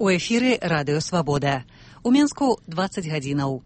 У эфіры Радыё Свабода. У Менску 20 гадзінаў.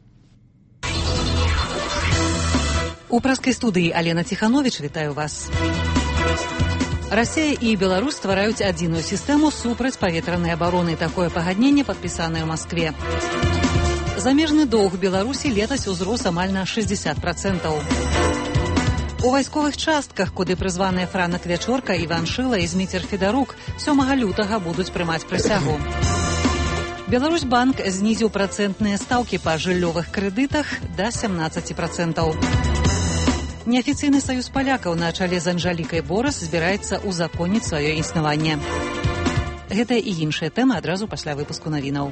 У праскай студыі Алена Ціхановіч, вітаю вас. Расія і Беларусь ствараюць адзіную сістэму супрацьпаветранай абароны. Такое пагадненне падпісанае ў Маскве. Замежны доўг Беларусі летась узрос амаль на 60%. У вайсковых частках, куды прызваныя Франак Вячорка, Іван Шыла і Зміцер Федарук, 7 лютага будуць прымаць прысягу. Беларусьбанк знізіў працэнтныя стаўкі па жыллёвых крэдытах да 17%. Неафіцыйны саюз палякаў на чале з Анжалікай Борас збіраецца узаконіць сваё існаванне. Гэта і іншыя тэмы адразу пасля выпуску навінаў.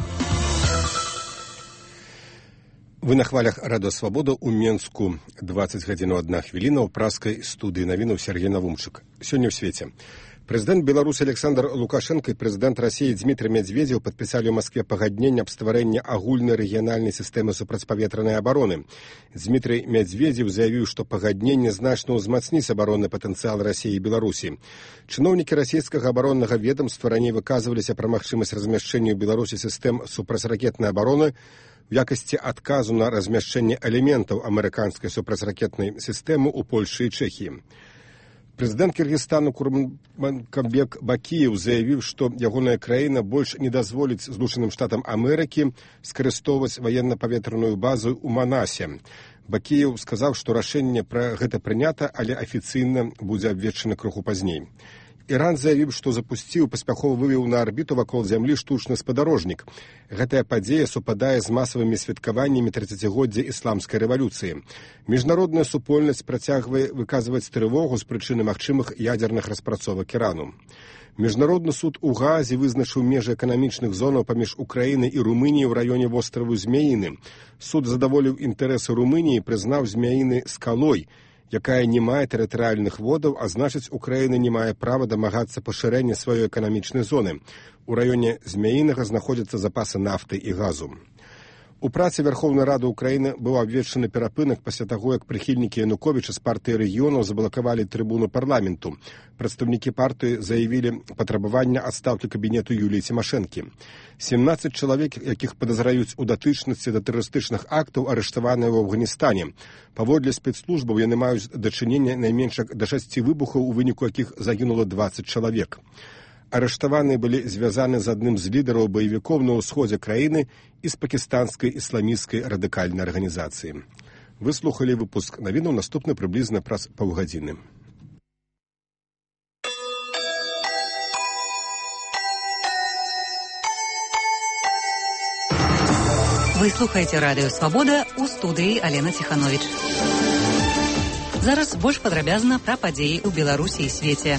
Вы на хвалях Радыё Свабода ў Менску. 20 гадзінаў 1 хвіліна ў праскай студыі навінаў Сергей Навумчык. Сёння ў свеце. Прэзідэнт Беларусі Александр Лукашенко і прэзідэнт Расіі Дмітрый Медведзеў падпісалі ў Маскве пагадненне аб стварэнні агульнай рэгіянальнай сістэмы супрацьпаветранай абароны. Дмітрый Медведзеў заявіў, што пагадненне значна ўзмацніць абаронны патэнцыял Расіі і Беларусі. Чыноўнікі расійскага абароннага ведамства раней выказваліся пра магчымасць размяшчэння ў Беларусі сістэм супрацьракетнай абароны в якасці адказу на размяшчэнне элементаў амерыканскай супрацьракетнай сістэмы ў Польшы і Чэхіі. Прэзідэнт Кыргызстану Курманбек Бакіев заявіў, што ягоная краіна больш не дазволіць Злучаным Штатам Амерыкі скарыстоўваць ваенна-паветраную базу ў Манасе. Бакіев сказаў, што рашэнне пра гэта прынята, але афіцыйна будзе абвешчана крыху пазней. Іран заявіў, што запусціў, паспяхова вывеў на арбіту вакол зямлі штучны спадарожнік. Гэтая падзея супадае з масавымі святкаваннямі 30-годдзя ісламскай рэвалюцыі. Міжнародная супольнасць працягвае выказваць трывогу з прычыны магчымых ядзерных распрацовак Ірану. Міжнародны суд у Гаазе вызначыў межы эканамічных зонаў паміж Украінай і Румыніяй ў раёне востраву Змяіны. Суд задаволіў інтарэсы Румыніі і прызнаў Змяіны скалой, якая не мае тэрытарыяльных водаў, а значыць, Украіна не мае права дамагацца пашырэння сваёй эканамічнай зоны. У раёне Змяінага знаходзяцца запасы нафты і газу. У працы Верховнай Рады Украіны быў абвешчаны перапынак пасля таго, як прыхільнікі Януковіча з партыі рэгіёнаў заблакавалі трыбуну парламенту. Прадстаўнікі партыі заявілі патрабаванне адстаўкі кабінету Юліі Цімашэнкі. 17 чалавек, якіх падазраюць у датычнасці да тэрарыстычных актаў, арыштаваныя ў Афганістане. Паводле спецслужбаў яны маюць дачыненне найменш да 6 выбухаў, у выніку якіх загінула 20 чалавек. Арыштаваныя былі звязаны з адным з лідараў баевікоў на ўсходзе краіны і з пакістанскай ісламісцкай радыкальнай арганізацыі. Вы слухалі выпуск навінаў, наступны прыблізна праз паўгадзіны. Вы слухаеце Радыё Свабода, у студыі Алена Ціхановіч. Зараз больш падрабязна пра падзеі ў Беларусі і свеце.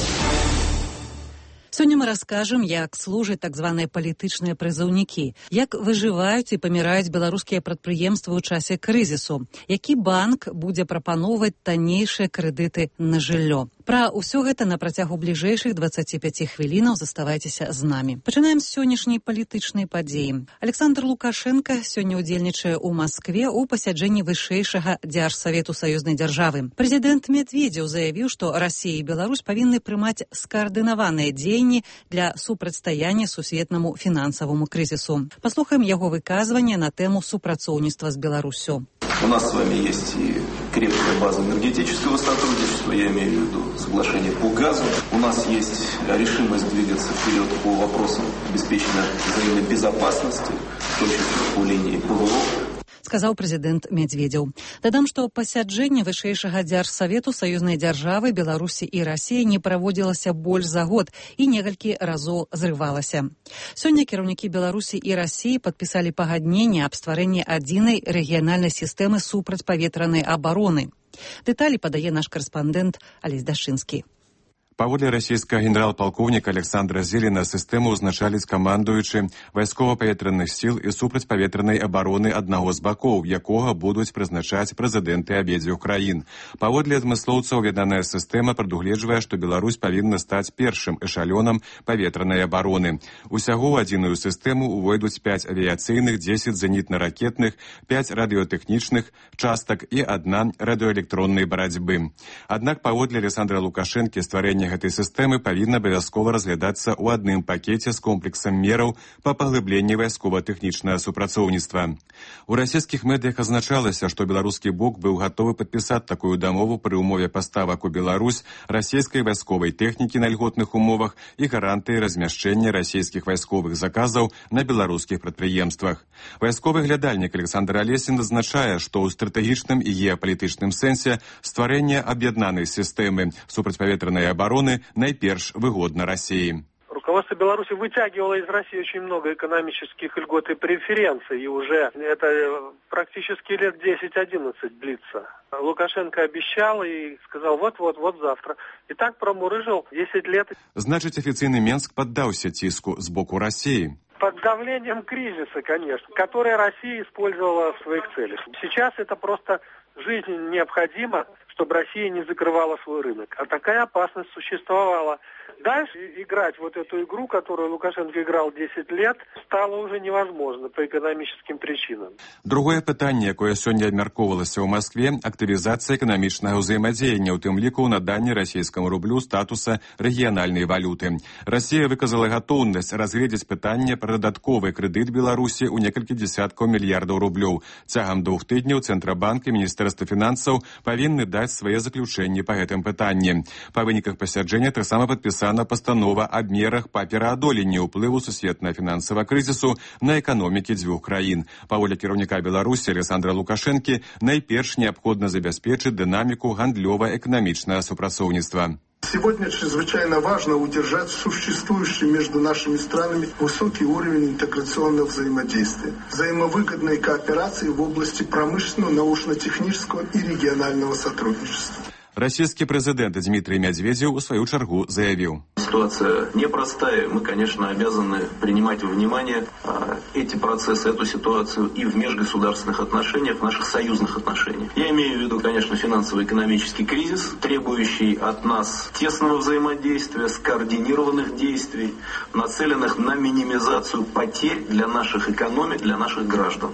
Сёння мы раскажам, як служаць так званыя палітычныя прызыўнікі, як выжываюць і паміраюць беларускія прадпрыемствы ў часе крызісу, які банк будзе прапаноўваць таннейшыя крэдыты на жыллё. Пра ўсё гэта на працягу бліжэйшых 25 хвілінаў заставайцеся з намі. Пачынаем з сённяшняй палітычнай падзеі. Александр Лукашенко сёння ўдзельнічае ў Маскве ў пасяджэнні вышэйшага дзяржсавету саюзнай дзяржавы. Прэзідэнт Медведзеў заявіў, што Расія і Беларусь павінны прымаць скаардынаваныя дзеянні для супрацьстаяння сусветнаму фінансаваму крызісу. Паслухаем яго выказванне на тэму супрацоўніцтва з Беларусю. У нас с вами есть и крепкая база энергетического сотрудничества, я имею в виду соглашение по газу. У нас есть решимость двигаться вперед по вопросам обеспечения взаимной безопасности, в том числе по линии ПВО. Сказаў прэзідэнт Медведзеў. Дадам, што пасяджэнне вышэйшага дзяржсавету саюзнай дзяржавы Беларусі і Расіі не праводзілася больш за год і некалькі разоў зрывалася. Сёння кіраўнікі Беларусі і Расіі падпісалі пагадненне аб стварэнні адзінай рэгіянальнай сістэмы супрацьпаветранай абароны. Дэталі падае наш карэспандэнт Алесь Дашынскі. Паводле расійскага генерал-палкоўніка Александра Зелена сістэму ўзначаліць камандуючы вайскова-паветраных сіл і супрацьпаветранай абароны аднаго з бакоў, якога будуць прызначаць прэзідэнты абедзвюх краін. Паводле адмыслоўцаў, яднаная сістэма прадугледжвае, што Беларусь павінна стаць першым эшалёнам паветранай абароны. Усяго ў адзіную сістэму ўвойдуць 5 авіяцыйных, 10 зенітна-ракетных, 5 радыётэхнічных частак і 1 радыёэлектроннай барацьбы. Аднак паводле Александра Лукашэнкі стварэнне пытанне гэтай сістэмы павінна абавязкова разглядацца ў адным пакеце з комплексам мераў па паглыбленні вайскова-тэхнічнага супрацоўніцтва. У расійскіх медыях азначалася, што беларускі бок быў гатовы падпісаць такую дамову пры ўмове паставак у Беларусь расійскай вайсковай тэхнікі на льготных умовах і гарантыі размяшчэння расійскіх вайсковых заказаў на беларускіх прадпрыемствах. Вайсковы глядальнік Александр Алесін зазначае, што ў стратэгічным і геапалітычным сэнсе стварэнне аб'яднанай сістэмы супрацьпаветранай абароны найперш выгодна России. Руководство Беларуси вытягивало из России очень много экономических льгот и преференций, и уже это практически лет 10-11 длится. Лукашенко обещал и сказал вот завтра. И так промурыжил 10 лет. Значит, официальный Минск поддался тиску с боку России? Под давлением кризиса, конечно, который Россия использовала в своих целях. Сейчас это просто жизненно необходимо, чтобы Россия не закрывала свой рынок. А такая опасность существовала. Дальше играть вот эту игру, которую Лукашенко играл 10 лет, стало уже невозможно по экономическим причинам. Другое пытанне, якое сёння абмяркоўвалася ў Маскве, актывізацыя эканамічнага ўзаемадзеяння, у тым ліку наданне расійскаму рублю статуса рэгіянальнай валюты. Расія выказала гатоўнасць разгледзець пытанне пра дадатковы крэдыт Беларусі ў некалькі дзесяткаў мільярдаў рублёў. Цягам 2 тыдняў Цэнтрабанк і Міністэрства фінансаў павінны даць свае заключэнні па гэтым пытанні. Па выніках пасяджэння таксама падпісана постанова аб мерах па пераадоленні ўплыву сусветнага фінансавага крызісу на эканомікі дзвюх краін. Паводле кіраўніка Беларусі Александра Лукашэнкі найперш неабходна забяспечыць дынаміку гандлёва-эканамічнага супрацоўніцтва. Сегодня чрезвычайно важно удержать существующий между нашими странами высокий уровень интеграционного взаимодействия, взаимовыгодной кооперации в области промышленного, научно-технического и регионального сотрудничества. Российский президент Дмитрий Медведев в свою чергу заявил. Ситуация непростая. Мы, конечно, обязаны принимать во внимание эти процессы, эту ситуацию и в межгосударственных отношениях, в наших союзных отношениях. Я имею в виду, конечно, финансово-экономический кризис, требующий от нас тесного взаимодействия, скоординированных действий, нацеленных на минимизацию потерь для наших экономик, для наших граждан.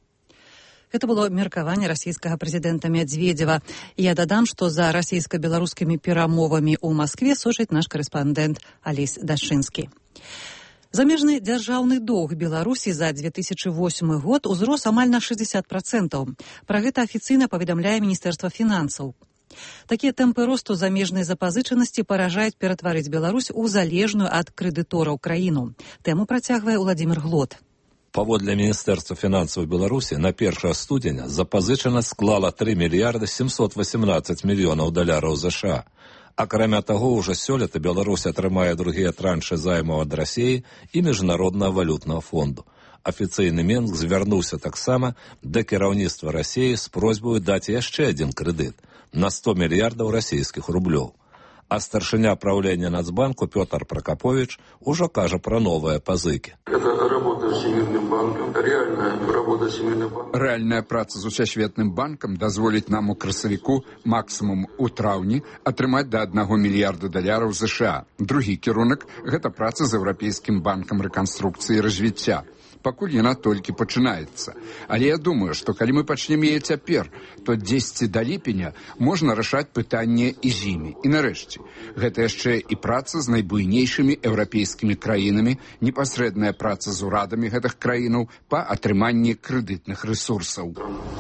Гэта было меркаванне расійскага прэзідэнта Медведева. Я дадам, што за расійска-беларускімі перамовамі ў Маскве сочыць наш корэспандэнт Алесь Дашынскі. Замежны дзяржаўны доўг Беларусі за 2008 год узрос амаль на 60%. Пра гэта афіцыйна паведамляе Міністэрства фінансаў. Такія тэмпы росту замежнай запазычанасці паражаюць ператварыць Беларусь у залежную ад крэдытораў краіну. Тэму працягвае Уладзімір Глот. Паводле Міністэрства фінансаў Беларусі на 1 студзеня запазычанасць склала 3 мільярды 718 мільёнаў даляраў США. Акрамя таго, ўжо сёлета Беларусь атрымае другія траншы займаў ад Расіі і Міжнароднага валютнага фонду. Афіцыйны Мінск звярнуўся таксама да кіраўніцтва Расіі з просьбаю даць яшчэ адзін крэдыт на 100 мільярдаў расійскіх рублёў. А старшыня правлення Нацбанку Пётр Прокопович ужо кажа пра новыя пазыкі. Рэальная праца з усесветным банкам дазволіць нам у красавіку максімум у траўні атрымаць да 1 мільярда даляраў США. Другі кірунак – гэта праца з Еўрапейскім банкам рэканструкцыі і развіцця. Пакуль яна толькі пачынаецца. Але я думаю, што калі мы пачнем яе цяпер, то 10 да ліпеня можна рашаць пытанне і з імі. І нарэшце, гэта яшчэ і праца з найбуйнейшымі еўрапейскімі краінамі, непасрэдная праца з урадамі гэтых краінаў па атрыманні крэдытных рэсурсаў.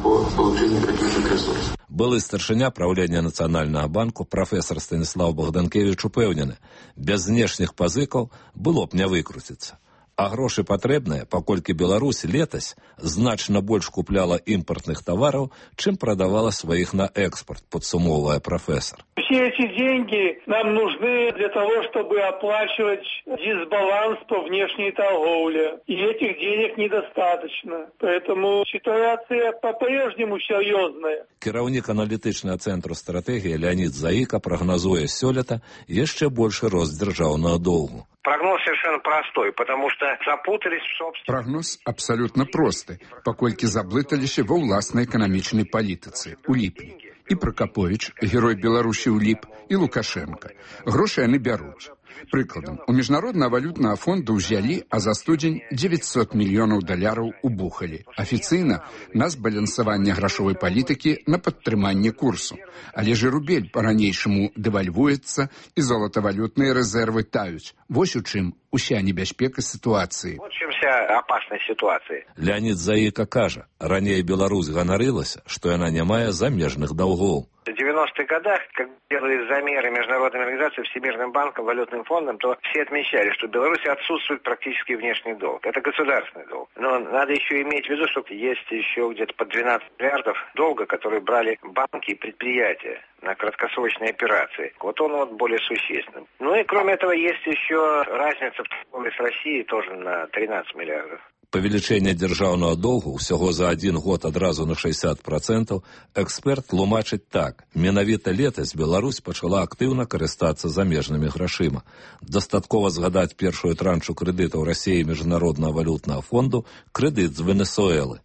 Былы старшыня правлення Нацыянальнага банку прафесар Станіслав Богданкевіч упэўнены, без знешніх пазыкаў было б не выкруціцца. А грошы патрэбныя, паколькі Беларусь летась значна больш купляла імпартных тавараў, чым прадавала сваіх на экспорт, падсумоўвае прафесар. Все эти деньги нам нужны для того, чтобы оплачивать дисбаланс по внешней торговле. И этих денег недостаточно. Поэтому ситуация по-прежнему серьезная. Кіраўнік аналітычнага цэнтру стратэгіі Леонид Заіка прагназуе сёлета яшчэ большы рост дзяржаўнага доўгу. Прогноз совершенно простой, потому что запутались в собственности. Прогноз абсолютно просты, паколькі заблыталіся ва ўласнай эканамічнай палітыцы у ліпні. І Прокопович, герой Беларусі ў ліп, і Лукашенко. Грошы яны бяруць. Прыкладам, у Міжнароднага валютнага фонду ўзялі, а за студзень 900 мільёнаў даляраў убухалі. Афіцыйна на збалансаванне грашовай палітыкі на падтрыманне курсу. Але ж і рубель па-ранейшаму дэвальвуецца, і золатавалютныя рэзервы таюць. Вось у чым уся небяспека сітуацыі. Вот чым вся опасность ситуации. Леонид Заика кажа, раней Беларусь ганарылася, што яна не мае замежных даўгоў. В 90-х годах, как делали замеры международной организации Всемирным банком, Валютным фондом, то все отмечали, что в Беларуси отсутствует практически внешний долг. Это государственный долг. Но надо еще иметь в виду, что есть еще где-то по 12 миллиардов долга, которые брали банки и предприятия на краткосрочные операции. Вот он более существенным. Ну и кроме этого есть еще разница в торговле с Россией тоже на 13 миллиардов. Павелічэнне дзяржаўнага доўгу ўсяго за адзін год адразу на 60%, эксперт тлумачыць так. Менавіта летась Беларусь пачала актыўна карыстацца замежнымі грашыма. Дастаткова згадаць першую траншу крэдытаў Расіі Міжнароднага валютнага фонду, крэдыт з Венесуэлы.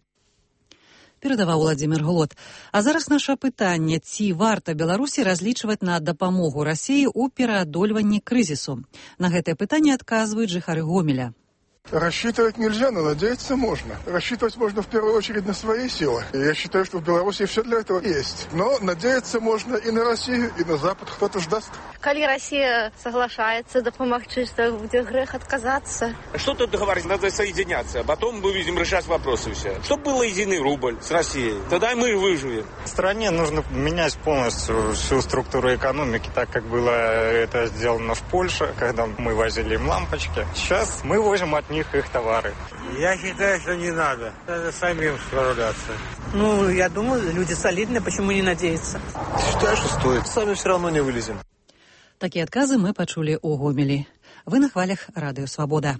Перадаваў Владзімір Глот. А зараз наша пытанне, ці варта Беларусі разлічваць на дапамогу Расіі ў пераадольванні крызісу? На гэтае пытанне адказваюць жыхары Гомеля. Рассчитывать нельзя, но надеяться можно. Рассчитывать можно в первую очередь на свои силы. Я считаю, что в Беларуси все для этого есть. Но надеяться можно и на Россию, и на Запад. Кто-то ж даст. Коли Россия соглашается допомогти, то будет грех отказаться. Что тут говорить? Надо соединяться. Потом мы будем решать вопросы все. Чтобы был единый рубль с Россией. Тогда и мы и выживем. Стране нужно менять полностью всю структуру экономики, так как было это сделано в Польше, когда мы возили им лампочки. Сейчас мы возим от них их товары. Я считаю, что не надо. Надо самим справляться. Ну, я думаю, люди солидные, почему не надеяться? Считаю, что стоит. Сами все равно не вылезем. Такія адказы мы пачулі ў Гомелі. Вы на хвалях Радыё Свабода.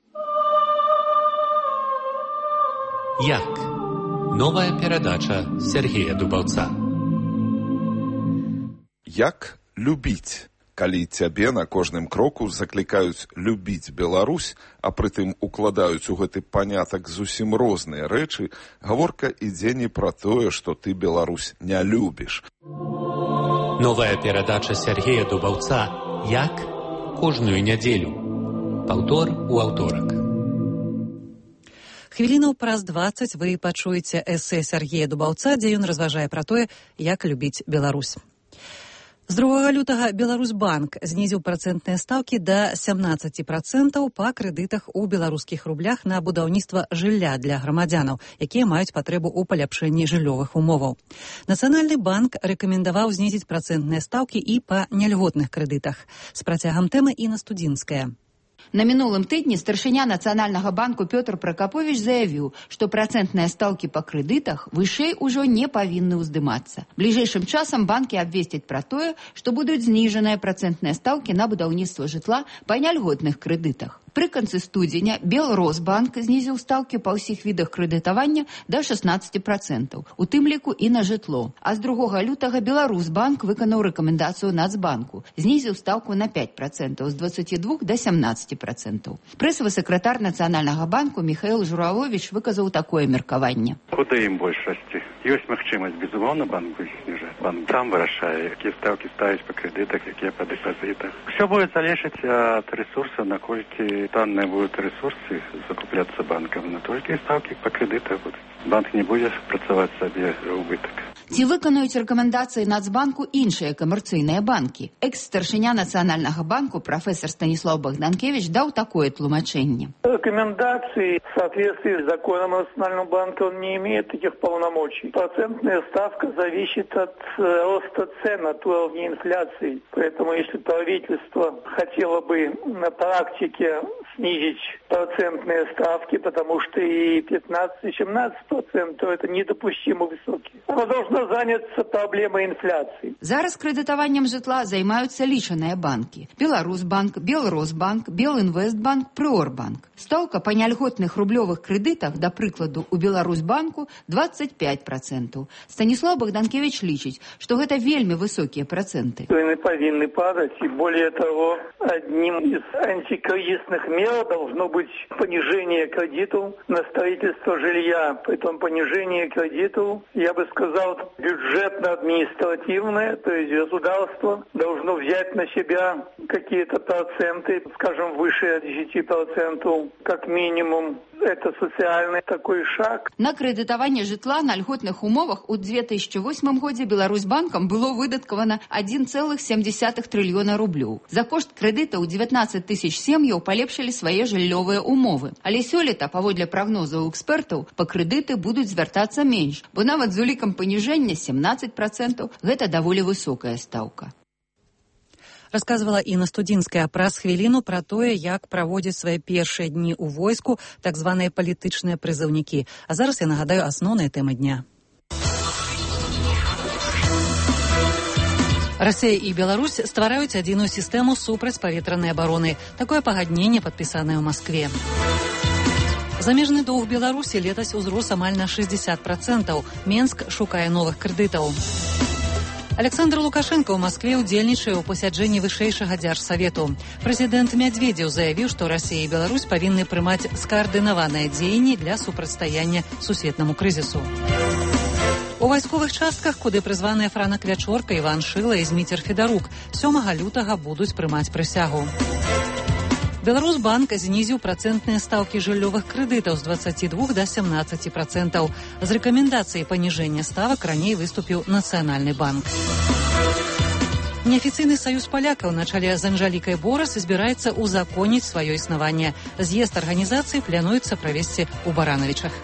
Як? Новая перадача Сергея Дубаўца. Як любіць? Калі цябе на кожным кроку заклікаюць любіць Беларусь, а прытым укладаюць у гэты панятак зусім розныя рэчы, гаворка ідзе не пра тое, што ты Беларусь не любіш. Новая перадача Сергея Дубаўца «Як?» кожную нядзелю. Паўтор у аўторак. Хвілінаў праз 20 вы пачуеце эсэ Сергея Дубаўца, дзе ён разважае пра тое, як любіць Беларусь. З 2 лютага Беларусьбанк знізіў працэнтныя стаўкі да 17% па крэдытах у беларускіх рублях на будаўніцтва жылля для грамадзянаў, якія маюць патрэбу ў паляпшэнні жыллёвых умоваў. Нацыянальны банк рэкамендаваў знізіць працэнтныя стаўкі і па няльготных крэдытах. З працягам тэмы Інна Студзінская. На мінулым тыдні старшыня Нацыянальнага банку Пётр Пракаповіч заявіў, што працэнтныя стаўкі па крэдытах вышэй ужо не павінны ўздымацца. Бліжэйшым часам банкі абвесцяць пра тое, што будуць зніжаныя працэнтныя стаўкі на будаўніцтва жытла па няльготных крэдытах. Пры канцы студзеня Белросбанк знізіў стаўкі па ўсіх відах крэдытавання да 16%, у тым ліку і на жытло. А з 2 лютага Беларусьбанк выканаў рэкамендацыю Нацбанку, знізіў стаўку на 5%, з 22 да 17%. Прэсавы сакратар Нацыянальнага банку Міхаіл Журавович выказаў такое меркаванне. Куды ім больш расці? Ёсць магчымасць, безумоўна, банк будзе зніжаць. Банк сам вырашае, якія стаўкі ставіць па крэдытах, якія па дэпазітах. Усё будзе залежаць ад рэсурса, наколькі танныя будуць рэсурсы закупляцца банкам, натолькі стаўкі па крэдытах будуць. Банк не будзе працаваць сабе ў убытак. Ці выканаюць рэкамендацыі Нацбанку іншыя камерцыйныя банкі? Экс-старшыня Нацыянальнага банку прафесор Станислав Богданкевич даў такое тлумачэнне. Рекомендации в соответствии с законом о Национальном банке он не имеет таких полномочий. Процентная ставка зависит от роста цен, от уровня инфляции. Поэтому если правительство хотело бы на практике снизить процентные ставки, потому что и 15-17%, то это недопустимо высокие. Оно должно заняться проблемой инфляции. Зараз крэдытаваннем жытла займаюцца лічаныя банкі. Беларусьбанк, Белросбанк, Белінвестбанк, Прыорбанк. Стаўка па няльготных рублёвых крэдытах, да прыкладу, у Беларусьбанку 25%. Станислав Богданкевич лічыць, што гэта вельмі высокія працэнты. Они повинны падать, и более того, одним из антикризисных мер мера должно быть понижение кредитов на строительство жилья. При этом понижение кредитов, я бы сказал, бюджетно-административное, то есть государство должно взять на себя какие-то проценты, скажем, выше 10%, как минимум. Это социальный такой шаг. На крэдытаванне жытла на льготных умовах у 2008 годзе Беларусьбанкам было выдаткавана 1,7 трыльёна рублёў. За кошт крэдытаў 19 тысяч сем'яў палепшылі свае жыллёвыя умовы. Але сёлета, паводле прагнозаў экспертаў, па крэдыты будуць звяртацца менш, бо нават з улікам паніжэння 17% гэта даволі высокая стаўка. Расказвала Інна Студзінская праз хвіліну пра тое, як праводзяць свае першыя дні ў войску так званыя палітычныя прызыўнікі. А зараз я нагадаю асноўныя тэмы дня. Расія і Беларусь ствараюць адзіную сістэму супрацьпаветранай абароны. Такое пагадненне падпісанае ў Маскве. Замежны доўг Беларусі летась узрос амаль на 60%. Менск шукае новых крэдытаў. Александр Лукашенко ў Маскве ўдзельнічае ў пасяджэнні вышэйшага дзяржсавету. Прэзідэнт Мядзведзеў заявіў, што Расія і Беларусь павінны прымаць скаардынаваныя дзеянні для супрацьстаяння сусветнаму крызісу. У вайсковых частках, куды прызваныя Франак Вячорка, Іван Шыла і Зміцер Федарук, 7 лютага будуць прымаць прысягу. Беларусьбанк знізіў працэнтныя стаўкі жыллёвых крэдытаў з 22 да 17%. З рэкамендацыяй паніжэння ставак раней выступіў Нацыянальны банк. Неафіцыйны саюз палякаў на чале з Анжалікай Борас збіраецца узаконіць сваё існаванне. З'езд арганізацыі плануецца правесці ў Баранавічах.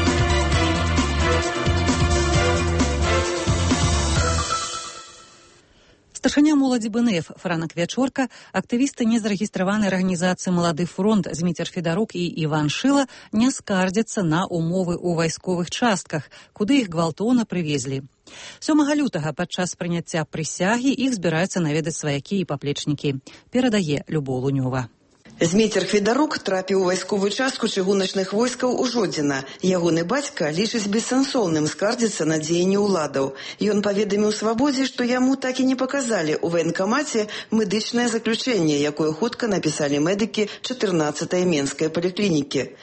Старшыня моладзі БНФ Франак Вячорка, актывісты незарэгістраванай арганізацыі «Малады фронт» Зміцер Федарук і Іван Шыла не скардзяцца на умовы ў вайсковых частках, куды іх гвалтоўна прывезлі. 7 лютага падчас прыняцця прысягі іх збіраюцца наведаць сваякі і паплечнікі. Перадае Любоў Лунёва. Зміцер Федарук трапіў у вайсковую частку чыгуначных войскаў у Жодзіна. Ягоны бацька лічыць бессэнсоўным скардзіцца на дзеянні ўладаў. Ён паведаміў Свабодзе, што яму так і не паказалі ў ваенкамаце медычнае заключэнне, якое хутка напісалі медыкі 14-й менскай паліклінікі.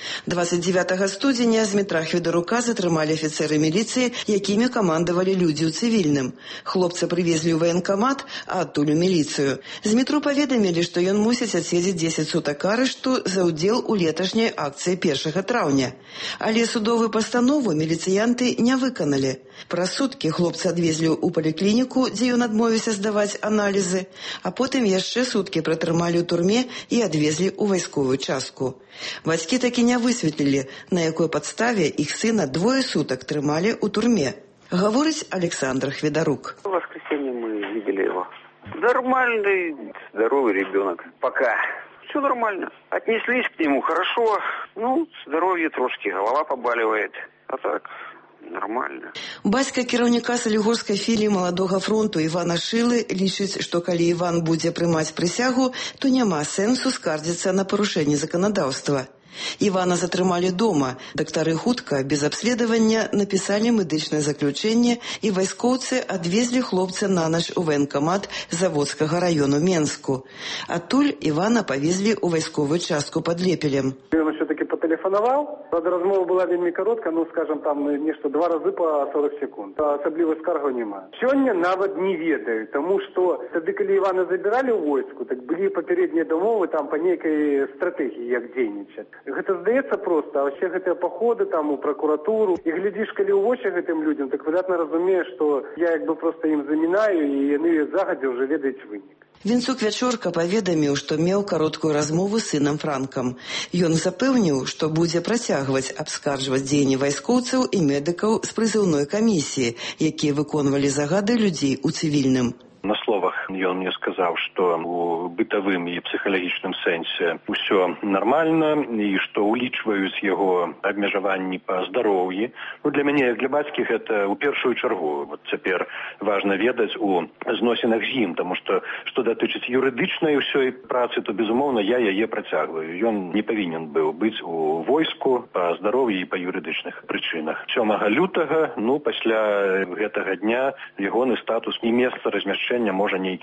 29 студзеня Змітра Федарука затрымалі афіцэры міліцыі, якімі камандавалі людзі ў цывільным. Хлопца прывезлі ў ваенкамат, а адтуль у міліцыю. Змітру паведамілі, што ён мусіць адседзець 10 сутак арышту за ўдзел у леташняй акцыі 1 траўня. Але судовую пастанову міліцыянты не выканалі. Праз суткі хлопца адвезлі ў паліклініку, дзе ён адмовіўся здаваць аналізы, а потым яшчэ суткі пратрымалі ў турме і адвезлі ў вайсковую частку. Бацькі такі не высветлілі, на якой падставе іх сына 2 сутак трымалі ў турме. Гаворыць Александр Федарук. В воскресенье мы видели его. Нормальный, здоровый ребенок. Пока. Все нормально. Отнеслись к нему хорошо. Здоровье трошки, голова побаливает. А так, нормально. Бацька кіраўніка салігорскай філіі «Маладога фронту» Івана Шылы лічыць, што калі Іван будзе прымаць прысягу, то няма сэнсу скардзіцца на парушэнне заканадаўства. Івана затрымалі дома. Дактары хутка, без абследавання, напісалі медычнае заключэнне і вайскоўцы адвезлі хлопца на ноч у ваенкамат Заводскага раёну Менску. Адтуль Івана павезлі ў вайсковую частку пад Лепелем. Ён все-таки потэлефанаваў. Правда, размова была вельмі каротка, скажем, там нешта 2 разы по 40 секунд. Асабліва скаргаў няма. Сёння нават не ведаю, тому што тады, калі Івана забіралі ў войску, так былі папярэднія дамовы там па нейкай стратэгіі, як дзейнічаць. Гэта здаецца проста, а ўсе гэтыя паходы там у пракуратуру. І глядзіш, калі ў вочы гэтым людзям, так выдатна разумееш, што я проста ім замінаю, і яны загадзя ўжо ведаюць вынік. Вінцук Вячорка паведаміў, што меў кароткую размову з сынам Франкам. Ён запэўніў, што будзе працягваць абскарджваць дзеянні вайскоўцаў і медыкаў з прызыўной камісіі, якія выконвалі загады людзей у цывільным. На словах ён мне сказаў, што у бытавым і псіхалагічным сэнсе ўсё нармальна і што улічваюць яго абмежаванні па здароўі. Для мяне, як для бацькі, гэта ў першую чаргу. Цяпер важна ведаць у зносінах з ім, таму што датычыць юрыдычнай усёй працы, то, безумоўна, я яе працягваю. Ён не павінен быў быць у войску па здароўі і па юрыдычных прычынах. 7 лютага, пасля гэтага дня ягоны статус і месца размяшчэння можа нейкім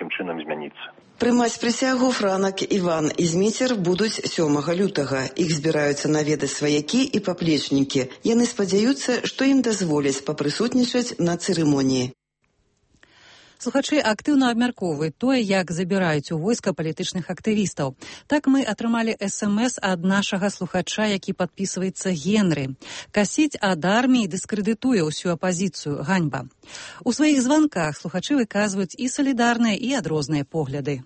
нейкім чынам змяніцца. Прымаць прысягу Франак, Іван і Зміцер будуць 7 лютага. Іх збіраюцца наведаць сваякі і паплечнікі. Яны спадзяюцца, што ім дазволяць папрысутнічаць на цырымоніі. Слухачы актыўна абмяркоўваюць тое, як забіраюць у войска палітычных актывістаў. Так мы атрымалі СМС ад нашага слухача, які падпісваецца Генры. Касіць ад арміі дыскрэдытуе ўсю апазіцыю, ганьба. У сваіх званках слухачы выказваюць і салідарныя, і адрозныя погляды.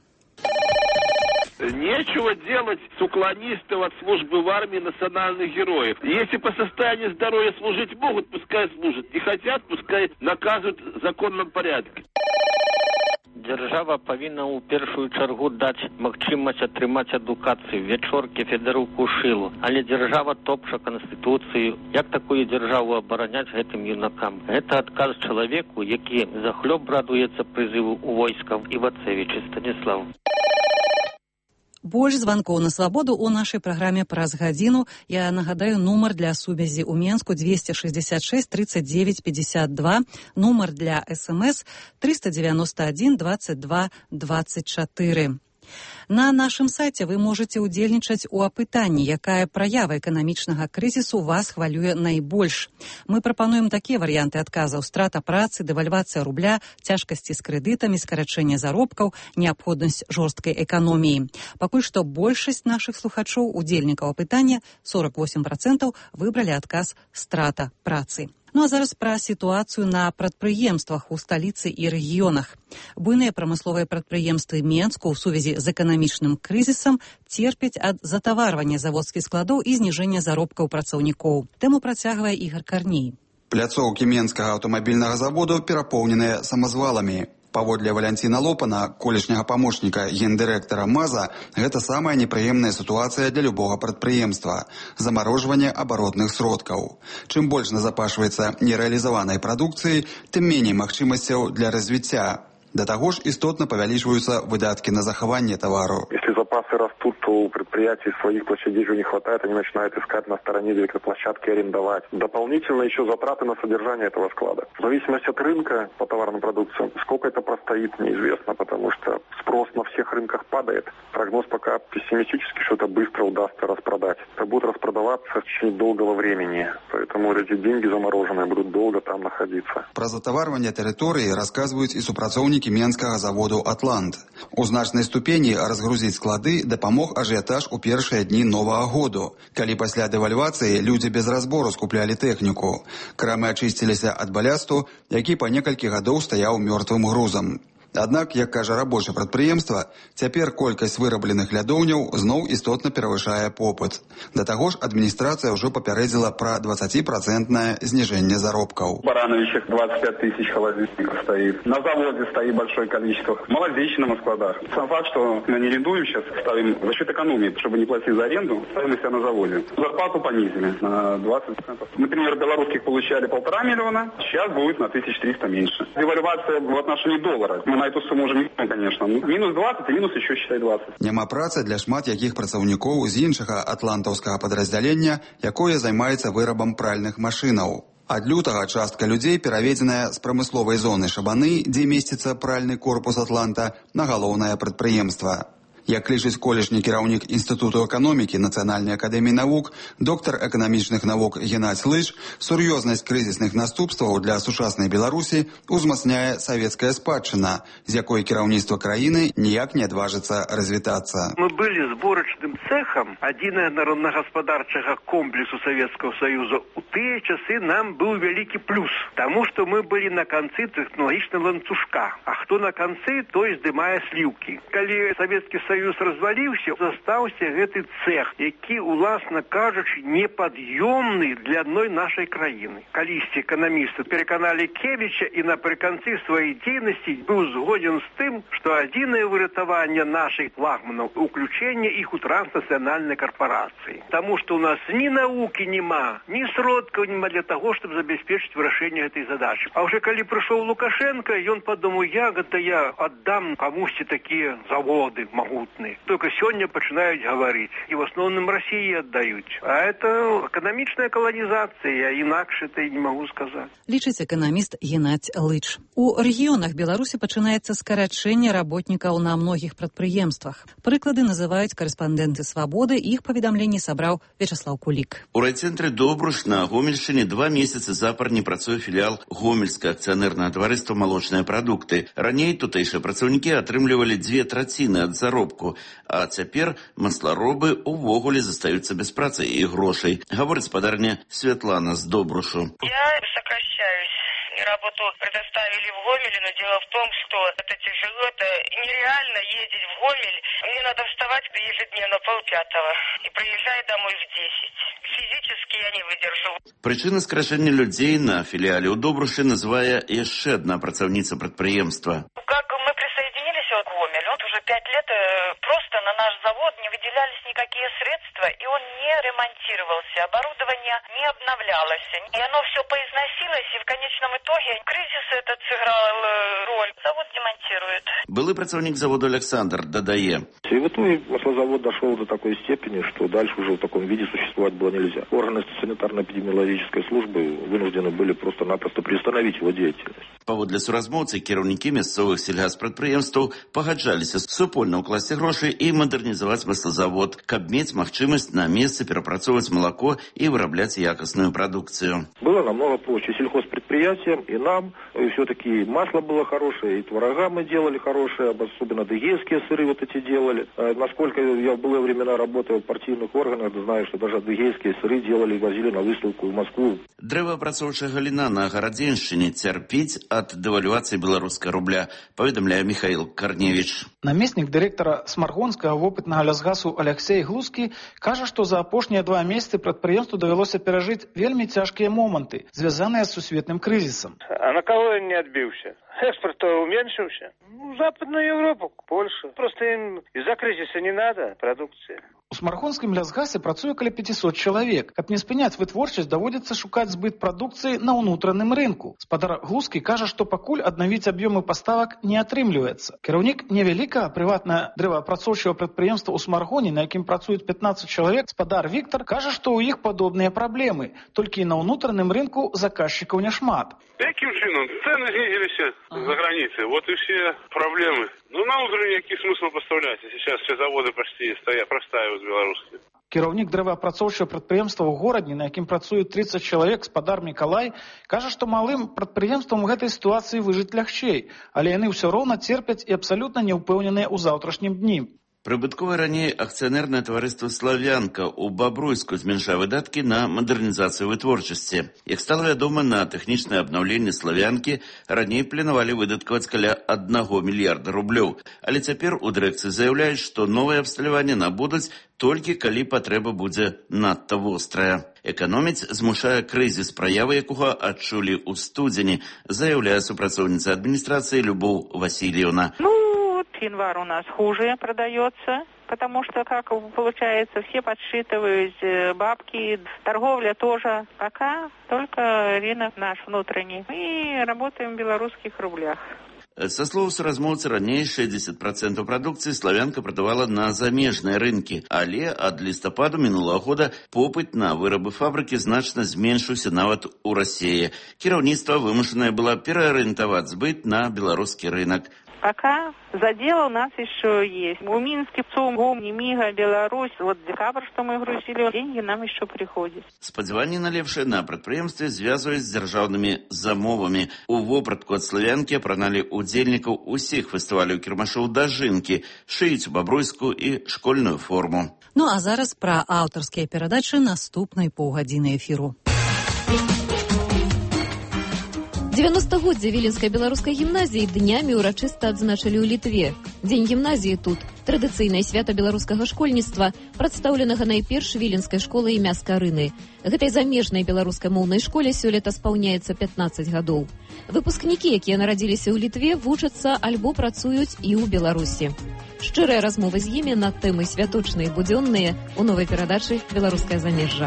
Нечего делать с уклонистов от службы в армии национальных героев. Если по состоянию здоровья служить могут, пускай служат. Не хотят, пускай наказывают в законном порядке. Дзяржава павінна ў першую чаргу даць магчымасць атрымаць адукацыю, вячоркі, федаруку, шылу. Але дзяржава топча канстытуцыю. Як такую дзяржаву абараняць гэтым юнакам? Гэта адказ чалавеку, які захлёб радуецца прызыву ў войскаў Івацевіч і Станіслав. Больш званкоў на свабоду ў нашай праграме праз гадзіну. Я нагадаю, нумар для сувязі ў Менску 266 39 52, нумар для СМС 391 22 24. На нашым сайце вы можаце ўдзельнічаць у апытанні, якая праява эканамічнага крызісу вас хвалюе найбольш. Мы прапануем такія варыянты адказаў: страта працы, дэвальвацыя рубля, цяжкасці з крэдытамі, скарачэнне заробкаў, неабходнасць жорсткай эканоміі. Пакуль што большасць нашых слухачоў, удзельнікаў апытання, 48%, выбралі адказ страта працы. Ну а зараз пра сітуацыю на прадпрыемствах у сталіцы і рэгіёнах. Буйныя прамысловыя прадпрыемствы Менску ў сувязі з эканамічным крызісам церпяць ад затаварвання заводскіх складоў і зніжэння заробкаў працаўнікоў. Тэму працягвае Ігор Карней. Пляцоўкі Менскага аўтамабільнага заводу перапоўненыя самазваламі. Паводле Валянціна Лопана, колішняга памочніка гендырэктара МАЗа, гэта самая непрыемная сітуацыя для любога прадпрыемства – замарожванне абаротных сродкаў. Чым больш назапашваецца нерэалізаванай прадукцыі, тым меней магчымасцяў для развіцця. До того ж, истотно повеличиваются выдатки на захование товару. Если запасы растут, то у предприятий своих площадей уже не хватает, они начинают искать на стороне электроплощадки, арендовать. Дополнительно еще затраты на содержание этого склада. В зависимости от рынка по товарным продукциям, сколько это простоит, неизвестно, потому что спрос на всех рынках падает. Прогноз пока пессимистический, что это быстро удастся распродать. Это будет распродаваться в течение долгого времени, поэтому эти деньги замороженные будут долго там находиться. Про затоварвание территории рассказывают и супрацоўнікі Менскага заводу «Атлант». У значнай ступені разгрузіць склады дапамог ажыятаж у першыя дні новага году, калі пасля дэвальвацыі людзі без разбору скуплялі тэхніку. Крамы ачысціліся ад балясту, які па некалькі гадоў стаяў мёртвым грузам. Аднак, як кажа рабочае прадпрыемства, цяпер колькасць вырабленых лядоўняў зноў істотна перавышае попыт. Да таго ж, адміністрацыя ўжо папярэдзіла пра 20% зніжэнне заробкаў. В Барановичах 25 тысяч холодильников стоит. На заводе стоит большое количество. Молодечно на складах. Сам факт, что мы не арендуем сейчас, ставим за счет экономии, чтобы не платить за аренду, ставим себя на заводе. Зарплату понизили на 20%. Например, белорусских получали 1,5 миллиона, сейчас будет на 1300 меньше. Девальвация в отношении доллара. На эту сумму уже не, конечно. Минус 20 и минус еще, считай, 20. Няма працы для шмат якіх працаўнікоў з іншага атлантаўскага падраздзялення, якое займаецца вырабам пральных машынаў. Ад лютага частка людзей пераведзеная з прамысловай зоны Шабаны, дзе месціцца пральны корпус Атланта, на галоўнае прадпрыемства. Як лічыць колішні кіраўнік Інстытуту эканомікі Нацыянальнай акадэміі навук, доктар эканамічных навук Геннадзь Лыж, сур'ёзнасць крызісных наступстваў для сучаснай Беларусі узмацняе савецкая спадчына, з якой кіраўніцтва краіны ніяк не адважыцца развітацца. Мы былі зборачным цэхам адзінага народна-гаспадарчага комплексу Савецкага Саюза. У тыя часы нам быў вялікі плюс, таму што мы былі на канцы тэхналагічнага ланцужка, а хто на канцы, той здымае сліўкі. Калі Савецкі Саюз разваліўся, застаўся гэты цэх, які, уласна кажучы, непад'ёмны для адной нашай краіны. Калісьці эканамісты пераканалі Кевіча і напрыканцы сваёй дзейнасці быў згодзен з тым, што адзінае выратаванне нашых флагманаў — уключэнне іх у транснацыянальнай карпорацыі. Таму што у нас ні навукі няма, ні сродкаў няма для таго, щоб забяспечыць вырашэнне гэтай задачы. А ўжо калі прыйшоў Лукашенко, ён падумаў, як гэта я аддам камусьці такія заводы магутныя. абсолютный. Только сегодня начинают говорить. И в основном России отдают. А это экономичная колонизация. Я инакше это и не могу сказать. Лічыць эканаміст Геннадзь Лыч. У рэгіёнах Беларусі пачынаецца скарачэнне работнікаў на многіх прадпрыемствах. Прыклады называюць карэспандэнты «Свабоды». Іх паведамленні сабраў Вячаслаў Кулік. У райцэнтры Добруш на Гомельшчыне 2 месяцы запар не працуе філіал Гомельскага акцыянернага таварыства «Малочныя прадукты». Раней тутэйшыя працаўнікі атрымлівалі 2/3 ад заробку, а цяпер масларобы увогуле застаюцца без працы і грошай, гаворыць спадарня Светлана з Добрушу. Я сокращаюсь. Работу предоставили в Гомеле, но дело в том, что это тяжело, это нереально ездить в Гомель. Мне надо вставать ежедневно 4:30 и приезжать домой в 10. Физически я не выдержу. Прычына скарачэння людзей на філіале ў Добрушы называе яшчэ адна працаўніца прадпрыемства. Как мы присоединились к Гомелю, вот уже 5 лет просто на наш завод не выделялись никакие средства, и он не ремонтировался, оборудование не обновлялось. И оно все поизносилось, и в конечном итоге кризис этот сыграл роль. Завод демонтирует. Былы працаўнік завода Александр дадае. И в итоге маслозавод дошел до такой степени, что дальше уже в таком виде существовать было нельзя. Органы санитарно-эпидемиологической службы вынуждены были просто-напросто приостановить его деятельность. Паводле суразмоўцы, кіраўнікі мясцовых сельгаспрадпрыемстваў пагаджаліся супольна ўкласці грошы і мадэрнізаваць маслозавод, каб мець магчымасць на месцы перапрацоўваць малако і вырабляць якасную прадукцыю. Было намного проще сельхозпредприятиям и нам. И все-таки масло было хорошее, и творога мы делали хорошее, особенно адыгейские сыры вот эти делали. Насколько я в былые времена работал в партийных органах, знаю, что даже адыгейские сыры делали и возили на выставку в Москву. Дрэваапрацоўчая галіна на Гарадзеншчыне цярпіць ад дэвальвацыі беларускага рубля, паведамляе Михаил Карневич. Намеснік дырэктара Смаргонскага вопытнага лясгасу Алексей Глускі кажа, што за апошнія 2 месяцы прадпрыемству давялося перажыць вельмі цяжкія моманты, звязаныя з сусветным крызісам. А на кого он не отбился? Экспорт уменьшился. Западную Европу, Польшу. Просто им из-за кризиса не надо продукции. У Смаргонскім лясгасе працуе каля 500 чалавек. Каб не спыняць вытворчасць, даводзіцца шукаць збыт прадукцыі на ўнутраным рынку. Спадар Глускі кажа, што пакуль аднавіць аб'ёмы паставак не атрымліваецца. Кіраўнік невялікага прыватнага дрэваапрацоўчага прадпрыемства ў Смаргоне, на якім працуюць 15 чалавек, спадар Віктор кажа, што ў іх падобныя праблемы. Толькі на ўнутраным рынку заказчыкаў няшмат. Яким чином? Цены снизились за границей. Вот и все проблемы. Ну, на уровне який смысл поставлять? Сейчас все заводы почти простаивают белорусские. Кіраўнік дрэваапрацоўчага прадпрыемства ў горадні, на якім працуюць 30 чалавек, спадар Мікалай, кажа, што малым прадпрыемствам у гэтай сітуацыі выжыць лягчэй, але яны ўсё роўна церпяць і абсалютна не ўпэўненыя ў заўтрашнім дні. Прыбытковае раней акцыянернае таварыства «Славянка» у Бабруйску зменшае выдаткі на мадэрнізацыю вытворчасці. Як стала вядома, на тэхнічнае абнаўленне «Славянкі» раней планавалі выдаткаваць каля 1 мільярда рублёў. Але цяпер у дырэкцыі заяўляюць, што новае абсталяванне набудуць толькі калі патрэба будзе надта вострая. Эканоміць змушае крызіс, праявы якога адчулі ў студзені, заяўляе супрацоўніца адміністрацыі Любоў Васильевна. Январь у нас хуже продается, потому что, как получается, все подсчитывают бабки, торговля тоже. Пока только рынок наш внутренний. Мы работаем в белорусских рублях. Со слов суразмоўцы, раней 60% прадукцыі «Славянка» прадавала на замежныя рынкі, але ад лістападу мінулага года попыт на вырабы фабрыкі значна зменшыўся нават у Расіі. Кіраўніцтва вымушанае было пераарыентаваць збыт на беларускі рынок. Пока задел у нас еще есть. У Минске, ЦУМ, Немига, Беларусь. Вот декабрь, что мы грузили, деньги нам еще приходят. Спадзяванні налепшае на прадпрыемстве звязваюць з дзяржаўнымі замовамі. У вопратку ад «Славянкі» апраналі удзельнікаў усіх фестываляў кірмашоў дажынкі, шыюць у Бабруйску і школьную форму. Ну а зараз пра аўтарскія перадачы наступнай паўгадзіны эфіру. 90-годдзе Віленскай беларускай гімназіі днямі ўрачыста адзначылі ў Літве. Дзень гімназіі тут – традыцыйнае свята беларускага школьніцтва, прадстаўленага найперш віленскай школы імя Скарыны. Гэтай замежнай беларускай моўнай школе сёлета спаўняецца 15 гадоў. Выпускнікі, якія нарадзіліся ў Літве, вучацца альбо працуюць і ў Беларусі. Шчырыя размовы з імі на тэмы святочныя і будзённыя у новай перадачы «Беларускае замежжа».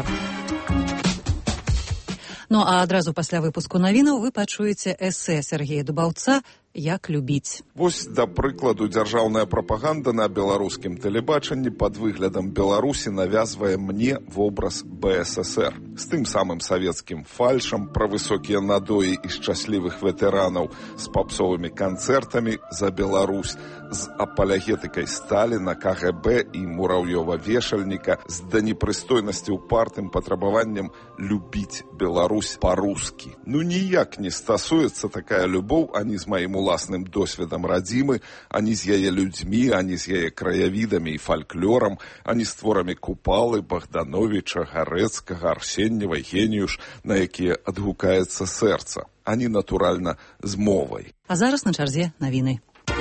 Ну а адразу пасля выпуску навінаў вы пачуеце эсэ Сергея Дубаўца як любіць. Вось, да прыкладу, дзяржаўная прапаганда на беларускім тэлебачанні пад выглядам Беларусі навязвае мне вобраз БССР. З тым самым савецкім фальшам пра высокія надоі і шчаслівых ветэранаў, з папсовымі канцэртамі за Беларусь, з апалягетыкай Сталіна, КГБ і Мураўёва-вешальніка, з да непрыстойнасці упартым патрабаваннем любіць Беларусь па-рускі. Ну ніяк не стасуецца такая любоў ані з маім уласным досведам радзімы, ані з яе людзьмі, ані з яе краявідамі і фальклорам, ані з творамі Купалы, Богдановича, Гарэцкага, Арсеньева, Геніюш, на якія адгукаецца сэрца, ані, натуральна, з мовай. А зараз на чарзе навіны.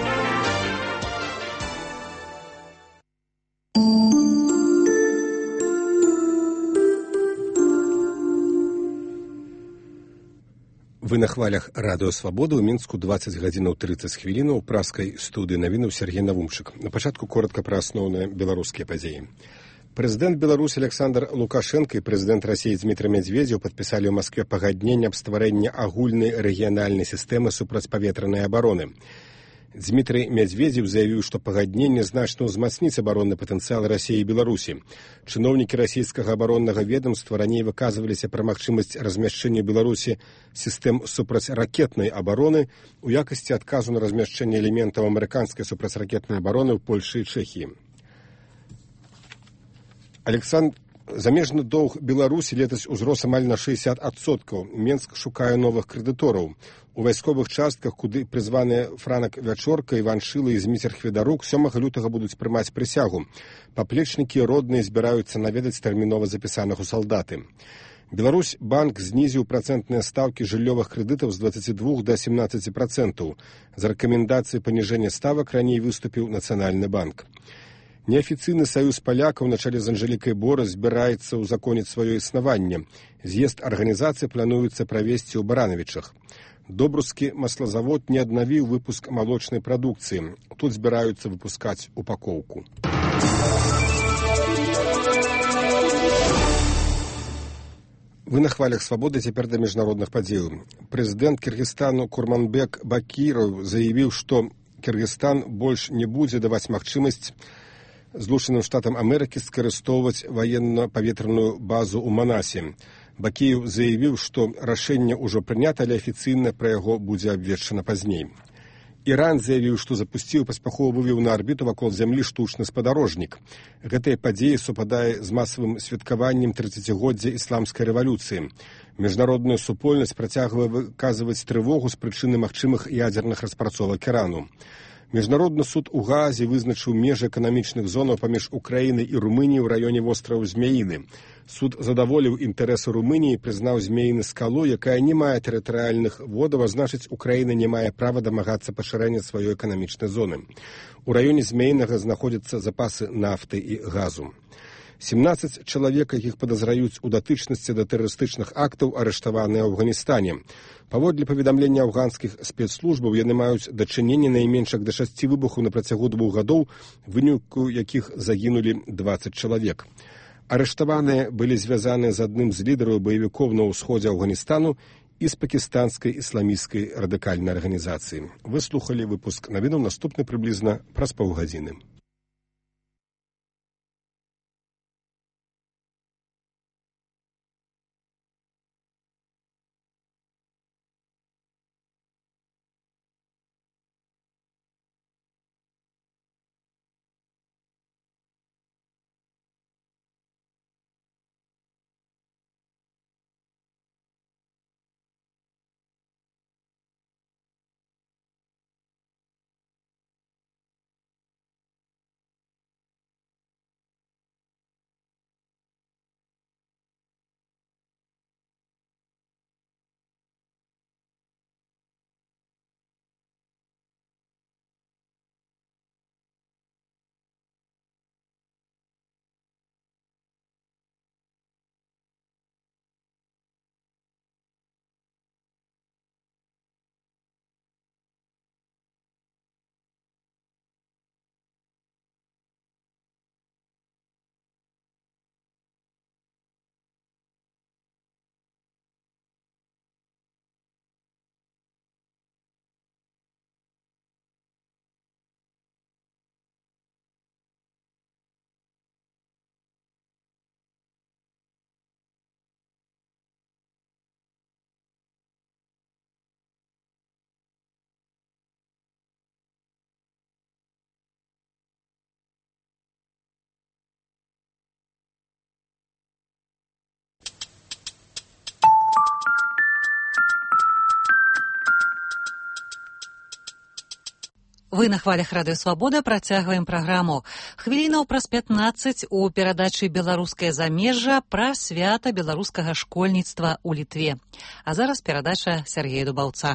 Вы на хвалях радыё Свабода. У Мінску 20 гадзінаў 30 хвілінаў. У праскай студыі навінаў Сергей Навумчык. На пачатку коротка пра асноўныя беларускія падзеі. Прэзідэнт Беларусі Александр Лукашенко і прэзідэнт Расіі Дмітрий Медведзеў падпісалі ў Маскве пагадненне аб стварэнні агульнай рэгіянальнай сістэмы супрацьпаветранай абароны. Дмитрий Медведев заявил, что пагадненне значна ўзмацніць абаронны патэнцыял России и Беларуси. Чыноўнікі расійскага абароннага ведомства раней выказываліся пра магчымасць размяшчэння Беларуси сістэм супрацьракетнай абароны у якасці адказу на размяшчэнне элементаў амерыканскай супрацьракетнай абароны ў Польшы і Чэхіі. Замежны доўг Беларусі летась узрос амаль на 60%. Менск шукае новых крэдытораў. У вайсковых частках, куды прызваныя Франак Вячорка, Іван Шыла і Зміцер Хведарук 7 лютага будуць прымаць прысягу. Паплечнікі родныя збіраюцца наведаць тэрмінова запісаных у салдаты. Беларусь банк знізіў працэнтныя стаўкі жыллёвых крэдытаў з 22 до 17%. За рэкамендацыі паніжэння ставак раней выступіў Нацыянальны банк. Неафіцыйны саюз палякаў на чале з Анжэлікай Бора збіраецца ўзаконіць сваё існаванне. З'езд арганізацыі плануецца правесці ў Баранавічах. Добрускі маслазавод не аднавіў выпуск малочнай прадукцыі. Тут збіраюцца выпускаць упакоўку. Вы на хвалях Свабоды, цяпер да міжнародных падзеяў. Прэзідэнт Кыргызстану Курманбек Бакиров заявіў, што Кыргызстан больш не будзе даваць магчымасць Злучаным Штатам Амерыкі скарыстоўваць ваенна-паветраную базу ў Манасе. Бакіеў заявіў, што рашэнне ўжо прынята, але афіцыйна пра яго будзе абвешчана пазней. Іран заявіў, што запусціў паспяхова вывеў на арбіту вакол зямлі штучны спадарожнік. Гэтая падзея супадае з масавым святкаваннем 30-годдзя ісламскай рэвалюцыі. Міжнародная супольнасць працягвае выказваць трывогу з прычыны магчымых ядзерных распрацовак Ірану. Міжнародны суд у Гаазе вызначыў межы эканамічных зонаў паміж Украінай і Румыніяй у раёне вострава Змяіны. Суд задаволіў інтарэсы Румыніі і прызнаў Змяіны скалу, якая не мае тэрытарыяльных водаў, а значыць, Украіна не мае права дамагацца пашырэння сваёй эканамічнай зоны. У раёне Змяінага знаходзяцца запасы нафты і газу. 17 чалавек, якіх падазраюць у датычнасці да тэрарыстычных актаў, арыштаваныя ў Афганістане. Паводле паведамлення афганскіх спецслужбаў, яны маюць дачыненне найменш да 6 выбухаў на працягу 2 гадоў, выніку якіх загінулі 20 чалавек. Арыштаваныя былі звязаныя з адным з лідараў баевікоў на ўсходзе Афганістану і з пакістанскай ісламісцкай радыкальнай арганізацыі. Вы слухалі выпуск навінаў, наступны прыблізна праз паўгадзіны. Вы на хвалях Радыё Свабода працягваем праграму. Хвілінаў праз 15 у перадачы «Беларускае замежжа» пра свята беларускага школьніцтва ў Літве. А зараз перадача Сергея Дубаўца.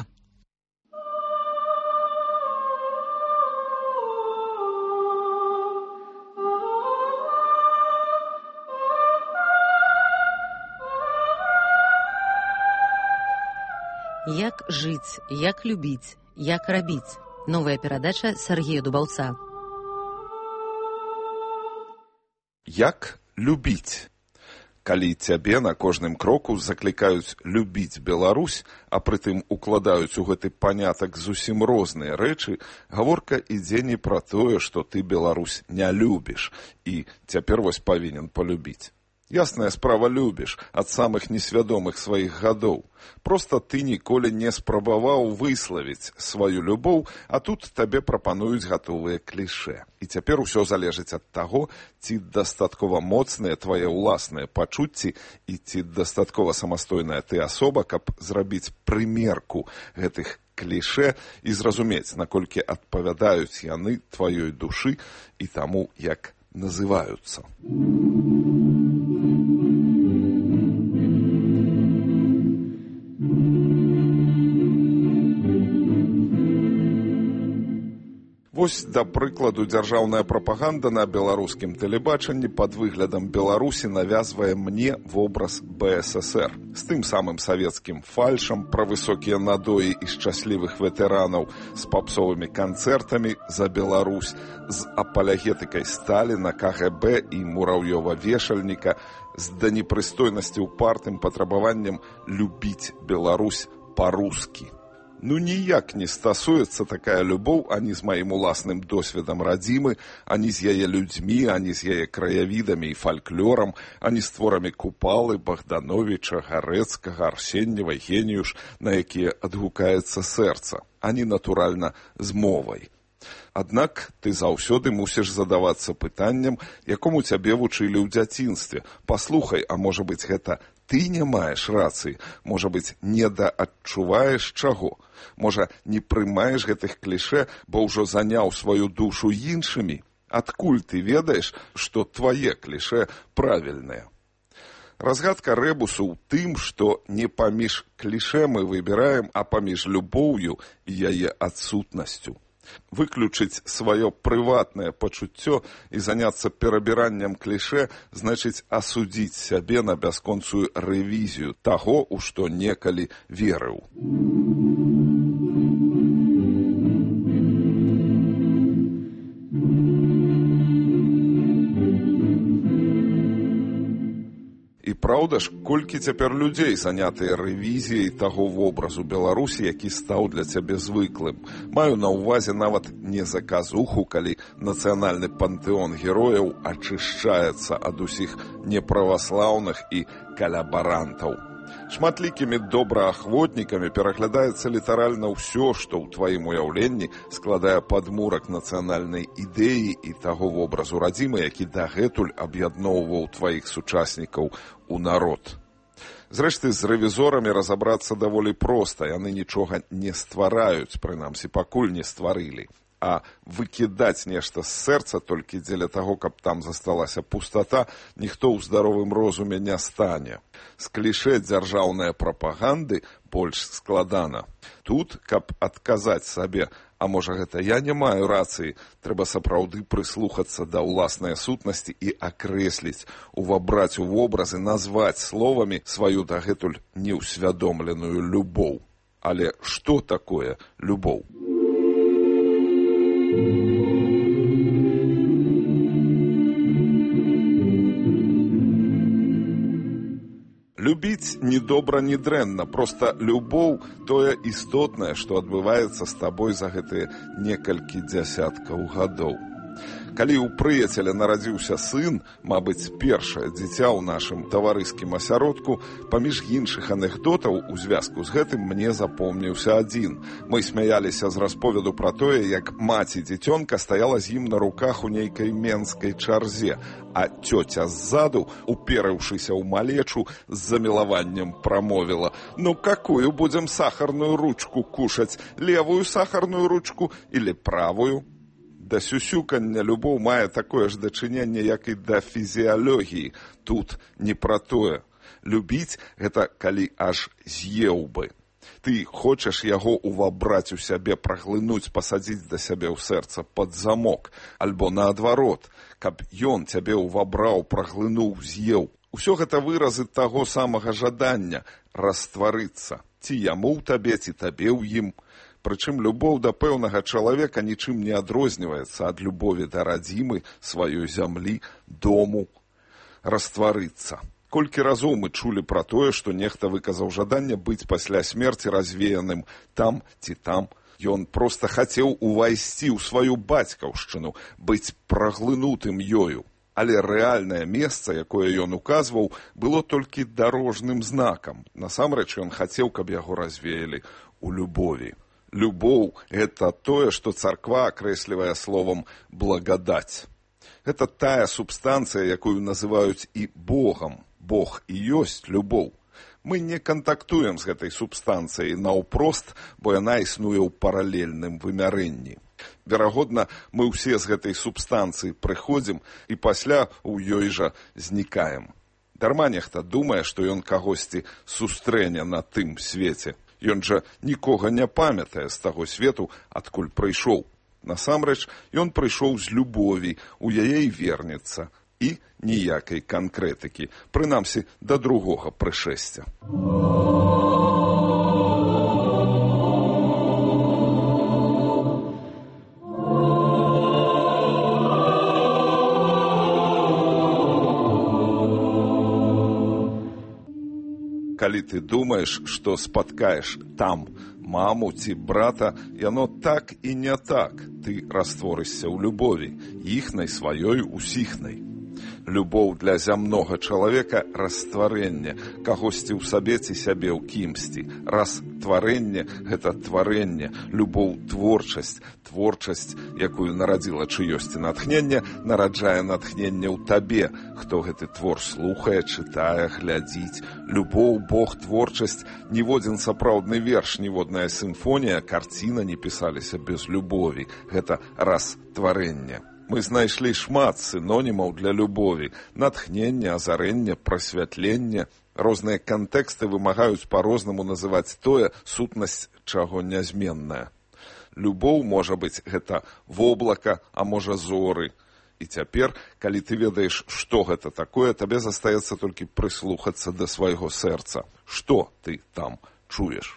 Як жыць, як любіць, як рабіць. Новая перадача Сергея Дубаўца. Як любіць? Калі цябе на кожным кроку заклікаюць любіць Беларусь, а прытым укладаюць у гэты панятак зусім розныя рэчы, гаворка ідзе не пра тое, што ты Беларусь не любіш і цяпер вось павінен палюбіць. Ясная справа, любіш ад самых несвядомых сваіх гадоў. Проста ты ніколі не спрабаваў выславіць сваю любоў, а тут табе прапануюць гатовыя клішэ. І цяпер усё залежыць ад таго, ці дастаткова моцныя твае ўласныя пачуцці і ці дастаткова самастойная ты асоба, каб зрабіць прымерку гэтых клішэ і зразумець, наколькі адпавядаюць яны тваёй душы і таму, як называюцца. Вось, да прыкладу, дзяржаўная прапаганда на беларускім тэлебачанні пад выглядам Беларусі навязвае мне вобраз БССР. З тым самым савецкім фальшам пра высокія надоі і шчаслівых ветэранаў, з папсовымі канцэртамі за Беларусь, з апалягетыкай Сталіна, КГБ і Мураўёва-вешальніка, з да непрыстойнасці упартым патрабаваннем любіць Беларусь па-рускі. Ну, ніяк не стасуецца такая любоў ані з маім уласным досведам радзімы, ані з яе людзьмі, ані з яе краявідамі і фальклорам, ані з творамі Купалы, Богдановича, Гарэцкага, Арсеньева, Геніюш, на якія адгукаецца сэрца, ані, натуральна, з мовай. Аднак ты заўсёды мусіш задавацца пытаннем, якому цябе вучылі ў дзяцінстве. Паслухай, а можа быць, гэта ты не маеш рацыі, можа быць, недаадчуваеш чаго? Можа, не прымаеш гэтых клішэ, бо ўжо заняў сваю душу іншымі? Адкуль ты ведаеш, што твае клішэ правільныя? Разгадка рэбусу ў тым, што не паміж клішэ мы выбіраем, а паміж любоўю і яе адсутнасцю. Выключыць сваё прыватнае пачуццё і заняцца перабіраннем клішэ значыць асудзіць сябе на бясконцую рэвізію таго, у што некалі верыў. І праўда ж, колькі цяпер людзей занятыя рэвізіяй таго вобразу Беларусі, які стаў для цябе звыклым. Маю на ўвазе нават не заказуху, калі нацыянальны пантэон герояў ачышчаецца ад усіх неправаслаўных і калябарантаў. Шматлікімі добраахвотнікамі пераглядаецца літаральна ўсё, што ў тваім уяўленні складае падмурак нацыянальнай ідэі і таго вобразу радзімы, які дагэтуль аб'ядноўваў тваіх сучаснікаў у народ. Зрэшты, з рэвізорамі разабрацца даволі проста, яны нічога не ствараюць, прынамсі, пакуль не стварылі. А выкідаць нешта з сэрца толькі дзеля таго, каб там засталася пустата, ніхто ў здаровым розуме не стане. З клішэ дзяржаўнай прапаганды больш складана. Тут, каб адказаць сабе, а можа гэта я не маю рацыі, трэба сапраўды прыслухацца да ўласнай сутнасці і акрэсліць, увабраць у вобразы, назваць словамі сваю дагэтуль неўсвядомленую любоў. Але што такое любоў? Любіць ні добра, ні дрэнна, проста любоў тое істотнае, што адбываецца з табой за гэтыя некалькі дзясяткаў гадоў. Калі ў прыяцеля нарадзіўся сын, мабыць, першае дзіця ў нашым таварыскім асяродку, паміж іншых анекдотаў у звязку з гэтым мне запомніўся адзін. Мы смяяліся з расповеду пра тое, як маці дзіцёнка стаяла з ім на руках у нейкай менскай чарзе, а цёця ззаду, уперыўшыся ў малечу, з замілаваннем прамовіла: «Ну, какую будем сахарную ручку кушаць? Левую сахарную ручку или правую?» Да сюсюкання любоў мае такое ж дачыненне, як і да фізіялогіі. Тут не пра тое. Любіць – гэта калі аж з'еў бы. Ты хочаш яго увабраць у сябе, праглынуць, пасадзіць да сябе ў сэрца пад замок. Альбо наадварот, каб ён цябе увабраў, праглынуў, з'еў. Усё гэта выразы таго самага жадання – растварыцца. Ці яму ў табе, ці табе ў ім. Прычым любоў да пэўнага чалавека нічым не адрозніваецца ад любові да радзімы, сваёй зямлі, дому. Растварыцца. Колькі разоў мы чулі пра тое, што нехта выказаў жаданне быць пасля смерці развеяным там ці там. Ён проста хацеў увайсці ў сваю бацькаўшчыну, быць праглынутым ёю. Але рэальнае месца, якое ён указваў, было толькі дарожным знакам. Насамрэч ён хацеў, каб яго развеялі ў любові. Любоў – гэта тое, што царква акрэслівае словам «благадаць». Гэта тая субстанцыя, якую называюць і Богам. Бог і ёсць любоў. Мы не кантактуем з гэтай субстанцыяй наўпрост, бо яна існуе ў паралельным вымярэнні. Верагодна, мы ўсе з гэтай субстанцыі прыходзім і пасля ў ёй жа знікаем. Дарма нехта думае, што ён кагосьці сустрэне на тым свеце. Ён жа нікога не памятае з таго свету, адкуль прыйшоў. Насамрэч, ён прыйшоў з любові, у яе і вернецца. І ніякай канкрэтыкі, прынамсі, да другога прышэсця. Калі ты думаеш, што спаткаеш там маму ці брата, яно так і не так. Ты растворышся ў любові, іхнай, сваёй, усіхнай. Любоў для зямнога чалавека – растварэнне, кагосьці ў сабе ці сябе ў кімсьці. Растварэнне – гэта тварэнне, любоў – творчасць. Творчасць, якую нарадзіла чыёсьці натхненне, нараджае натхненне ў табе, хто гэты твор слухае, чытае, глядзіць. Любоў, Бог, творчасць – ніводзін сапраўдны верш, ніводная сімфонія, карціна не пісаліся без любові. Гэта растварэнне. Мы знайшлі шмат сінонімаў для любові. Натхнення, азарэнне, прасвятленне. Розныя кантэксты вымагаюць па-рознаму называць тое, сутнасць чаго нязменная. Любоў можа быць гэта воблака, а можа зоры. І цяпер, калі ты ведаеш, што гэта такое, табе застаецца толькі прыслухацца да свайго сэрца. Што ты там чуеш?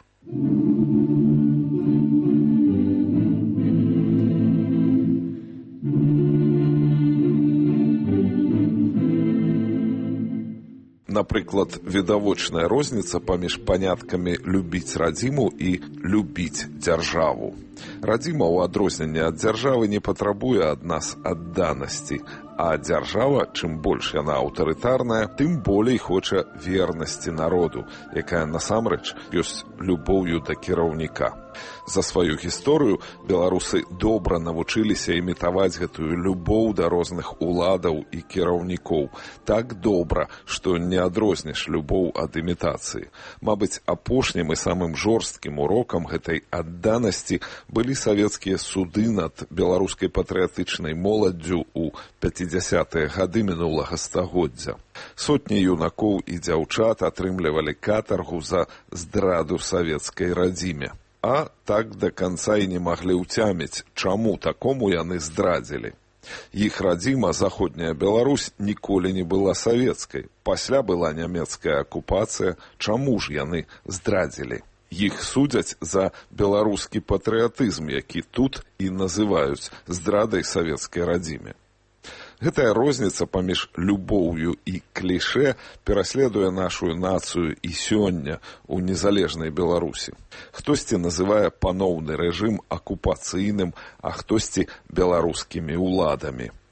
Напрыклад, відавочная розніца паміж паняткамі «любіць радзіму» і «любіць дзяржаву». Радзіма, у адрозненне ад дзяржавы, не патрабуе ад нас адданасці, а дзяржава, чым больш яна аўтарытарная, тым болей хоча вернасці народу, якая насамрэч ёсць любоўю да кіраўніка. За сваю гісторыю беларусы добра навучыліся імітаваць гэтую любоў да розных уладаў і кіраўнікоў. Так добра, што не адрозніш любоў ад імітацыі. Мабыць, апошнім і самым жорсткім урокам гэтай адданасці былі савецкія суды над беларускай патрыятычнай моладдзю ў 50-е гады мінулага стагоддзя. Сотні юнакоў і дзяўчат атрымлівалі катаргу за здраду савецкай радзіме. А так да канца і не маглі ўцяміць, чаму такому яны здрадзілі. Іх радзіма, заходняя Беларусь, ніколі не была савецкай. Пасля была нямецкая акупацыя, чаму ж яны здрадзілі? Іх судзяць за беларускі патрыятызм, які тут і называюць здрадай савецкай радзіме. Гэтая розніца паміж любоўю і клішэ пераследуе нашу нацыю і сёння ў незалежнай Беларусі. Хтосьці называе паноўны рэжым акупацыйным, а хтосьці беларускімі ўладамі.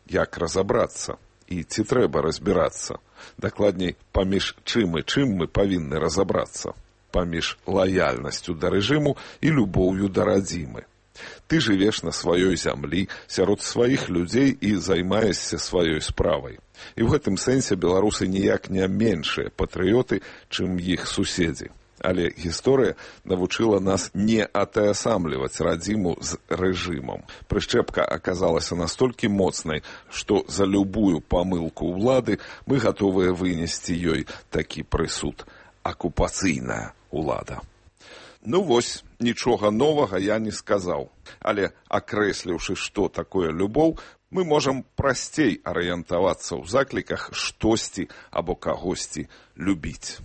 як разабрацца і ці трэба разбірацца. Дакладней, паміж чым і чым мы павінны разабрацца. Паміж лаяльнасцю да рэжыму і любоўю да радзімы. Ты жывеш на сваёй зямлі, сярод сваіх людзей і займаешся сваёй справай. І ў гэтым сэнсе беларусы ніяк не меншыя патрыёты, чым іх суседзі. Але гісторыя навучыла нас не атаясамліваць радзіму з рэжымам. Прышчэпка аказалася настолькі моцнай, што за любую памылку ўлады мы гатовыя вынесці ёй такі прысуд. Акупацыйная ўлада. Ну вось, нічога новага я не сказаў. Але, акрэсліўшы, што такое любоў, мы можам прасцей арыентавацца ў закліках штосьці або кагосьці любіць.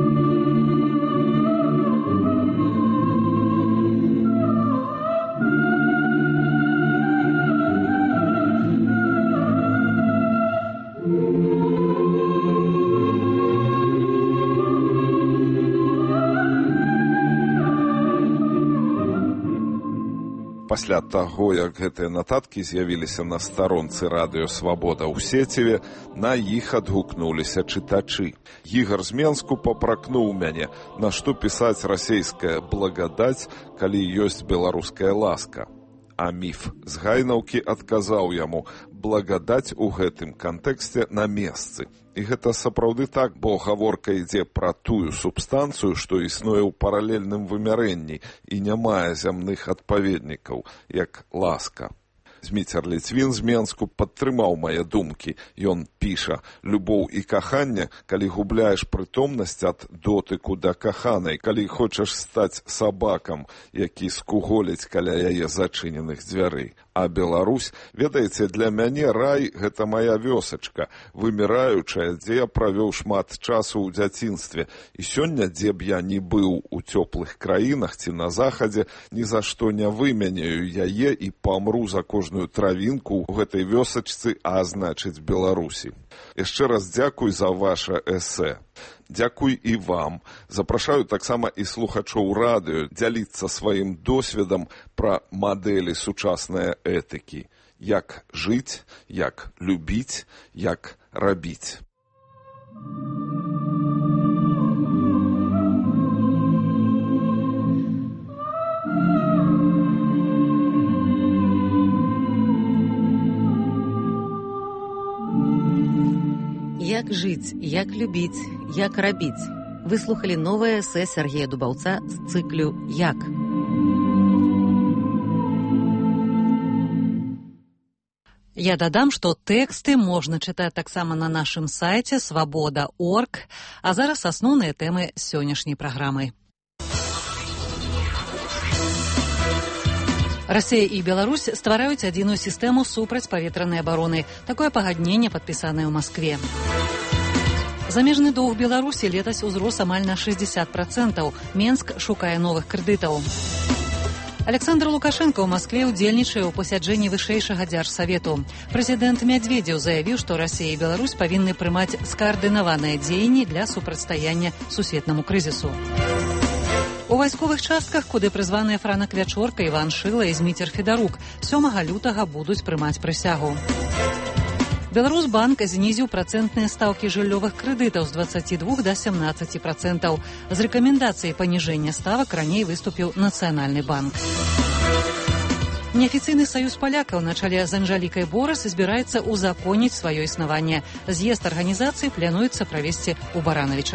Пасля таго, як гэтыя нататкі з'явіліся на старонцы радыё «Свабода» ў Сеціве, на іх адгукнуліся чытачы. Ігар з Менску папракнуў мяне, на што пісаць расейская благадаць, калі ёсць беларуская ласка. А Міф з Гайнаўкі адказаў яму: благадаць у гэтым кантэксце на месцы. І гэта сапраўды так, бо гаворка ідзе пра тую субстанцыю, што існуе ў паралельным вымярэнні і не мае зямных адпаведнікаў, як ласка. Зміцер Ліцвін з Менску падтрымаў мае думкі. Ён піша: любоў і каханне, калі губляеш прытомнасць ад дотыку да каханай, калі хочаш стаць сабакам, які скуголіць каля яе зачыненых дзвярэй. А Беларусь, ведаеце, для мяне рай – гэта мая вёсачка, выміраючая, дзе я правёў шмат часу ў дзяцінстве. І сёння, дзе б я не быў у цёплых краінах ці на захадзе, ні за што не выменяю яе і памру за кожную травінку ў гэтай вёсачцы, а значыць Беларусі. Яшчэ раз дзякуй за ваша эсэ. Дзякуй і вам. Запрашаю таксама і слухачоў радыё дзяліцца сваім досведам пра мадэлі сучаснай этыкі. Як жыць, як любіць, як рабіць. Як жыць, як любіць, як рабіць. Вы слухалі новае эсэ Сергея Дубаўца з цыклю «Як». Я дадам, што тэксты можна чытаць таксама на нашым сайце «Свабода.орг», а зараз асноўныя тэмы сённяшняй праграмы. Расія і Беларусь ствараюць адзіную сістэму супрацьпаветранай абароны. Такое пагадненне падпісанае ў Маскве. Замежны доўг Беларусі летась узрос амаль на 60%. Менск шукае новых крэдытаў. Александр Лукашенко ў Маскве ўдзельнічае ў пасяджэнні вышэйшага дзяржсавету. Прэзідэнт Мядзведзеў заявіў, што Расія і Беларусь павінны прымаць скаардынаваныя дзеянні для супрацьстаяння сусветнаму крызісу. У вайсковых частках, куды прызваныя Франак Вячорка, Іван Шыла і Зміцер Федарук, 7 лютага будуць прымаць прысягу. Беларусьбанк знізіў працэнтныя стаўкі жыллёвых крэдытаў з 22 да 17%. З рэкамендацыяй паніжэння ставак раней выступіў Нацыянальны банк. Неафіцыйны саюз палякаў на чале з Анжалікай Борас збіраецца узаконіць сваё існаванне. З'езд арганізацыі плануецца правесці ў Баранавічах.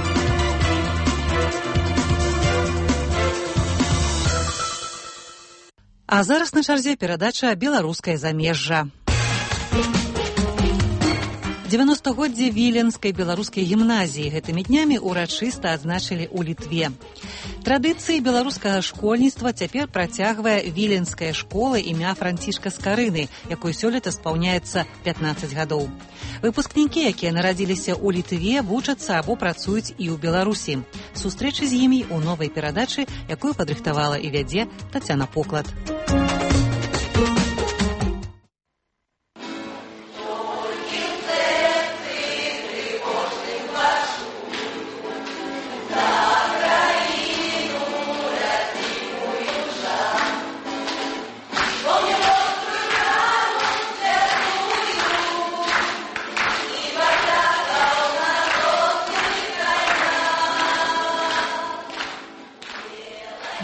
А зараз на чарзе перадача «Беларускае замежжа». 90-годдзе Віленскай беларускай гімназіі гэтымі днямі урачыста адзначылі ў Літве. Традыцыі беларускага школьніцтва цяпер працягвае Віленская школа імя Францішка Скарыны, якой сёлета спаўняецца 15 гадоў. Выпускнікі, якія нарадзіліся ў Літве, вучацца або працуюць і ў Беларусі. Сустрэчы з імі ў новай перадачы, якую падрыхтавала і вядзе Тацяна Поклад.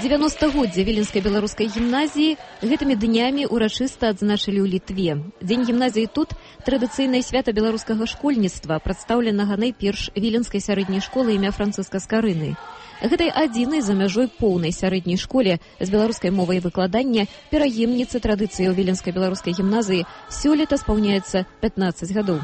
90-годдзе віленскай беларускай гімназіі гэтымі днямі урачыста адзначылі ў Літве. Дзень гімназіі тут традыцыйнае свята беларускага школьніцтва, прадстаўленага найперш віленскай сярэдняй школы імя Францыска Скарыны. Гэтай адзінай за мяжой поўнай сярэдняй школе з беларускай мовай выкладання пераемніцы традыцыі ў віленскай беларускай гімназіі сёлета спаўняецца 15 гадоў.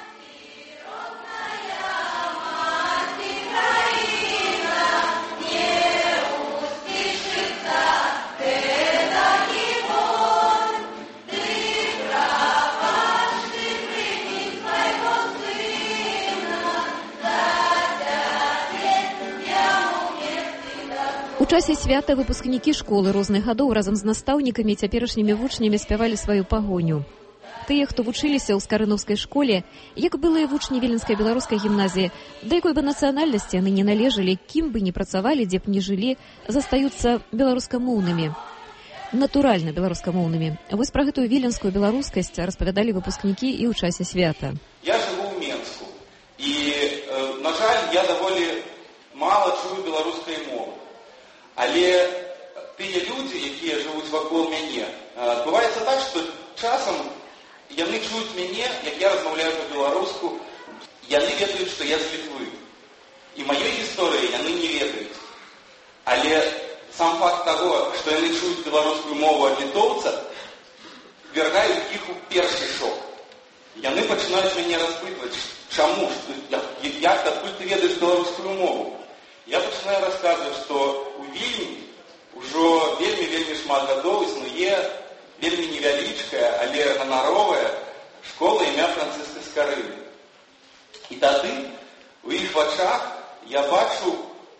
У часе свята выпускнікі школы розных гадоў разам з настаўнікамі і цяперашнімі вучнямі спявалі сваю пагоню. Тыя, хто вучыліся ў скарынаўскай школе, як былыя вучні віленскай беларускай гімназіі, да якой бы нацыянальнасці яны не належалі, кім бы не працавалі, дзе б не жылі, застаюцца беларускамоўнымі. Натуральна беларускамоўнымі. Вось пра гэтую віленскую беларускасць распавядалі выпускнікі і ў часе свята. Я жыву ў Менску, і, на жаль, я даволі мала чую беларускай мовы. Але тыя людзі, якія жывуць вакол мяне, адбываецца так, што часам яны чуюць мяне, як я размаўляю па-беларуску, яны ведаюць, што я з Літвы. І маёй гісторыі яны не ведаюць. Але сам факт таго, што яны чуюць беларускую мову ад літоўца, вяргаюць іх у першы шок. Яны пачынаюць мяне распытваць, чаму, як, адкуль ты ведаеш беларускую мову. Я пачынаю расказваць, што у Вільні ўжо вельмі шмат гадоў існуе вельмі невялічкая, але ганаровая школа імя Францыска Скарыны. І тады у іх вачах я бачу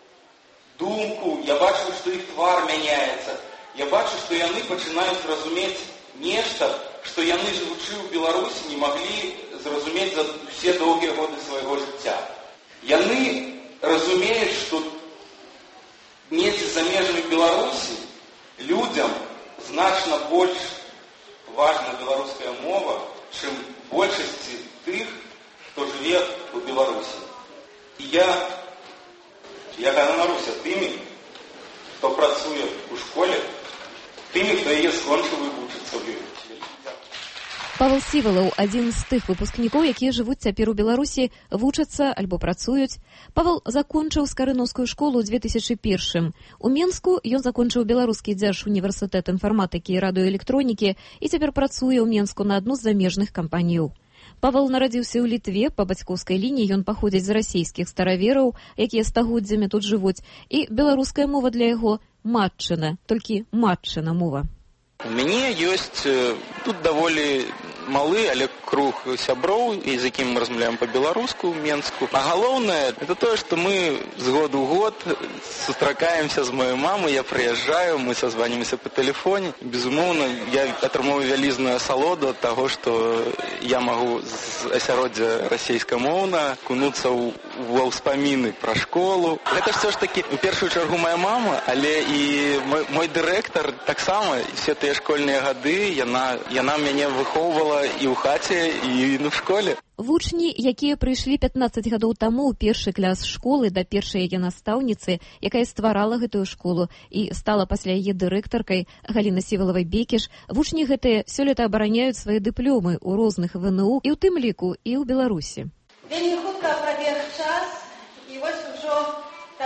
думку, я бачу, што іх твар мяняецца. Я бачу, што яны пачынаюць разумець нешта, што яны, жывучы ў Беларусі, не маглі зразумець за ўсе доўгія годы свайго жыцця. Яны разумеюць, што недзе за межамі Беларусі людзям значна больш важна беларуская мова, чым большасці тых, хто жыве ў Беларусі. І я ганаруся тымі, хто працуе ў школе, тымі, хто яе скончыў і вучыцца ў ёй. Павел Сівалаў, адзін з тых выпускнікоў, якія жывуць цяпер у Беларусі, вучацца альбо працуюць. Павел закончыў скарынаўскую школу ў 2001. У Менску ён закончыў Беларускі дзяржуніверсітэт інфарматыкі і радыёэлектронікі і цяпер працуе ў Менску на адну з замежных кампаніяў. Павел нарадзіўся ў Літве, па бацькоўскай лініі ён паходзіць з расійскіх старавераў, якія стагоддзямі тут жывуць, і беларуская мова для яго матчына, толькі матчына мова. У мяне ёсць тут даволі малы, але круг сяброў, з якім мы размаўляем па-беларуску ў Менску. А галоўнае, это тое, што мы з году ў год сустракаемся з маёй мамай, я прыязджаю, мы созванімся па тэлефоне. Безумоўна, я атрымаю вялізную асалоду ад таго, што я магу з асяроддзя расейскамоўна кунуцца ва ўспаміны пра школу. Гэта ж все ж такі, у першую чаргу, моя мама, але і мой дырэктар таксама, все тыя школьныя гады, яна мяне выхоўвала і ў хаце, і в школе. Вучні, якія прыйшлі 15 гадоў таму ў першы клас школы да першай яе настаўніцы, якая стварала гэтую школу і стала пасля яе дырэктаркай Галіны Сівалавай-Бекіш, вучні гэтыя сёлета абараняюць свае дыплёмы ў розных ВНУ і ў тым ліку і ў Беларусі. Вельмі хутка прабег час, і вось ужо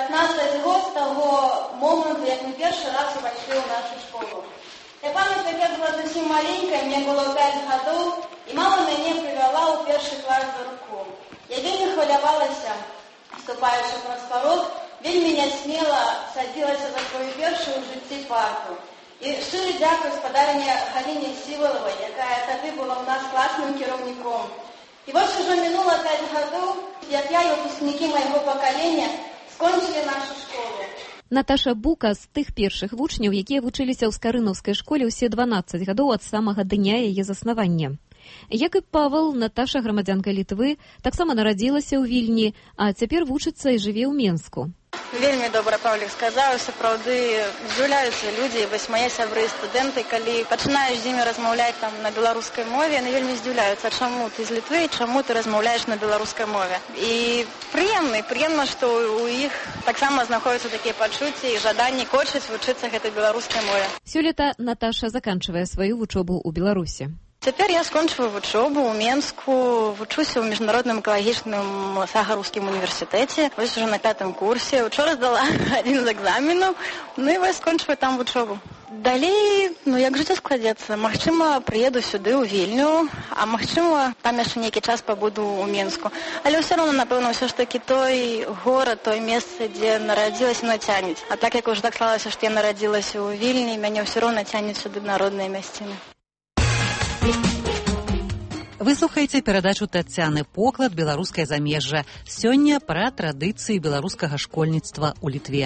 15 год з таго моманту, як мы першы раз увайшлі ў нашу школу. Я памятаю, як я была зусім маленькая, мне было 5 гадоў, і мама мяне прывяла ў першы клас за руку. Я вельмі хвалявалася, вступаючы праз парог, вельмі нясмела садзілася за сваю першую ў жыцці парту. І шчыры дзякуй спадарыне Галіне Сівалавай, якая тады была ў нас класным кіраўніком. І вось ужо мінула 5 гадоў, як я і выпускнікі майго пакалення скончылі нашу школу. Наташа Бука з тых першых вучняў, якія вучыліся ў скарынаўскай школе ўсе 12 гадоў ад самага дня яе заснавання. Як і Павел, Наташа, грамадзянка Літвы, таксама нарадзілася ў Вільні, а цяпер вучыцца і жыве ў Менску. Вельмі добра Павлік сказаў, сапраўды здзіўляюцца людзі, вось мае сябры студэнты, калі пачынаеш з імі размаўляць там на беларускай мове, яны вельмі здзіўляюцца, чаму ты з Літвы, чаму ты размаўляеш на беларускай мове. І прыемна, што у іх таксама знаходзяцца такія пачуцці і жаданні хочуць вучыцца гэтай беларускай мове. Сёлета Наташа заканчвае сваю вучобу ў Беларусі. Цяпер я скончыла вучобу ў Менску, вучуся ў міжнародным экалагічным Сахараўскім універсітэце. Вось уже на 5-м курсе. Учора здала адзін з экзаменаў, ну і вось скончыла там вучобу. Далей, як жыццё складзецца? Магчыма, прыеду сюды, ў Вільню, а магчыма, там яшчэ нейкі час пабуду ў Менску. Але ўсё роўна, напэўна, ўсё ж такі той горад, той месца, дзе нарадзілася, нацянець. А так як уже так склалася, што я нарадзілася ў Вільні, мяне ўсё роўна цянуць сюды народныя мясціны. Вы слухаеце перадачу Тацяны Поклад «Беларускае замежжа». Сёння пра традыцыі беларускага школьніцтва ў Літве.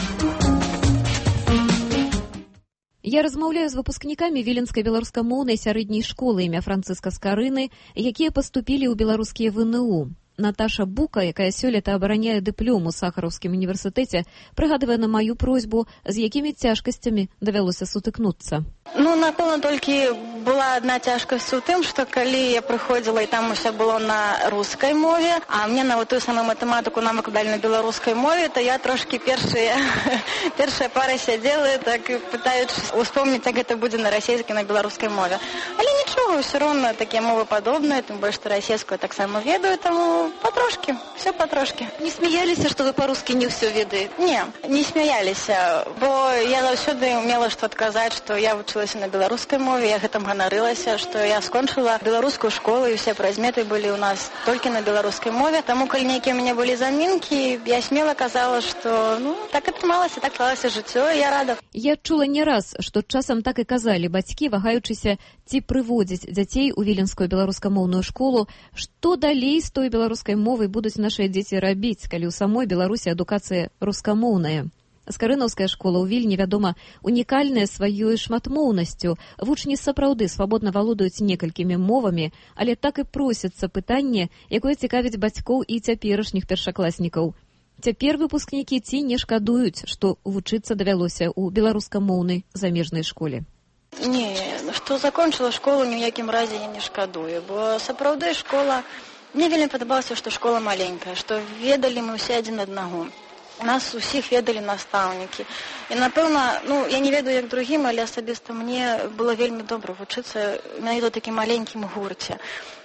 Я размаўляю з выпускнікамі Віленскай беларускамоўнай сярэдняй школы імя Францыска Скарыны, якія паступілі ў беларускія ВНУ. Наташа Бука, якая сёлета абараняе дыплом у Сахараўскім універсітэце, прыгадвае на маю просьбу, з якімі цяжкасцямі давялося сутыкнуцца. Напэўна, толькі была адна цяжкасць у тым, што калі я прыходзіла і там усё было на рускай мове, а мне нават тую самую матэматыку нам выкладалі на беларускай мове, то я трошкі першая пара сядзела, так пытаючы успомніць, як гэта будзе на расійскай, на беларускай мове. Але нічога, ўсё роўна такія мовы падобныя, тым больш, што расійскую таксама ведаю, таму патрошкі, все патрошкі. Не смяяліся, што вы па-рускі не ўсё ведаеце? Не смяяліся, бо я заўсёды умела што адказаць, што я вучылася на беларускай мове, я гэтым ганарылася, што я скончыла беларускую школу і ўсе прадметы былі ў нас толькі на беларускай мове. Таму, калі нейкія ў мяне былі замінкі, я смела казала, што так атрымалася, так склалася жыццё, і я рада. Я чула не раз, што часам так і казалі бацькі, вагаючыся, ці прыводзіць дзяцей у Віленскую беларускамоўную школу, што далей з той беларускай мовай будуць нашыя дзеці рабіць, калі ў самой Беларусі адукацыя рускамоўная. Скарынаўская школа ў Вільні, вядома, унікальная сваёй шматмоўнасцю. Вучні сапраўды свабодна валодаюць некалькімі мовамі, але так і просяцца пытанне, якое цікавіць бацькоў і цяперашніх першакласнікаў. Цяпер выпускнікі ці не шкадуюць, што вучыцца давялося ў беларускамоўнай замежнай школе? Не, што закончыла школу, ні ў якім разе я не шкадую, бо сапраўды школа... Мне вельмі падабалася, што школа маленькая, што ведалі мы ўсе адзін аднаго. Нас усіх ведалі настаўнікі. І, напэўна, я не ведаю, як другім, але асабіста мне было вельмі добра вучыцца менавіта ў такім маленькім гурце.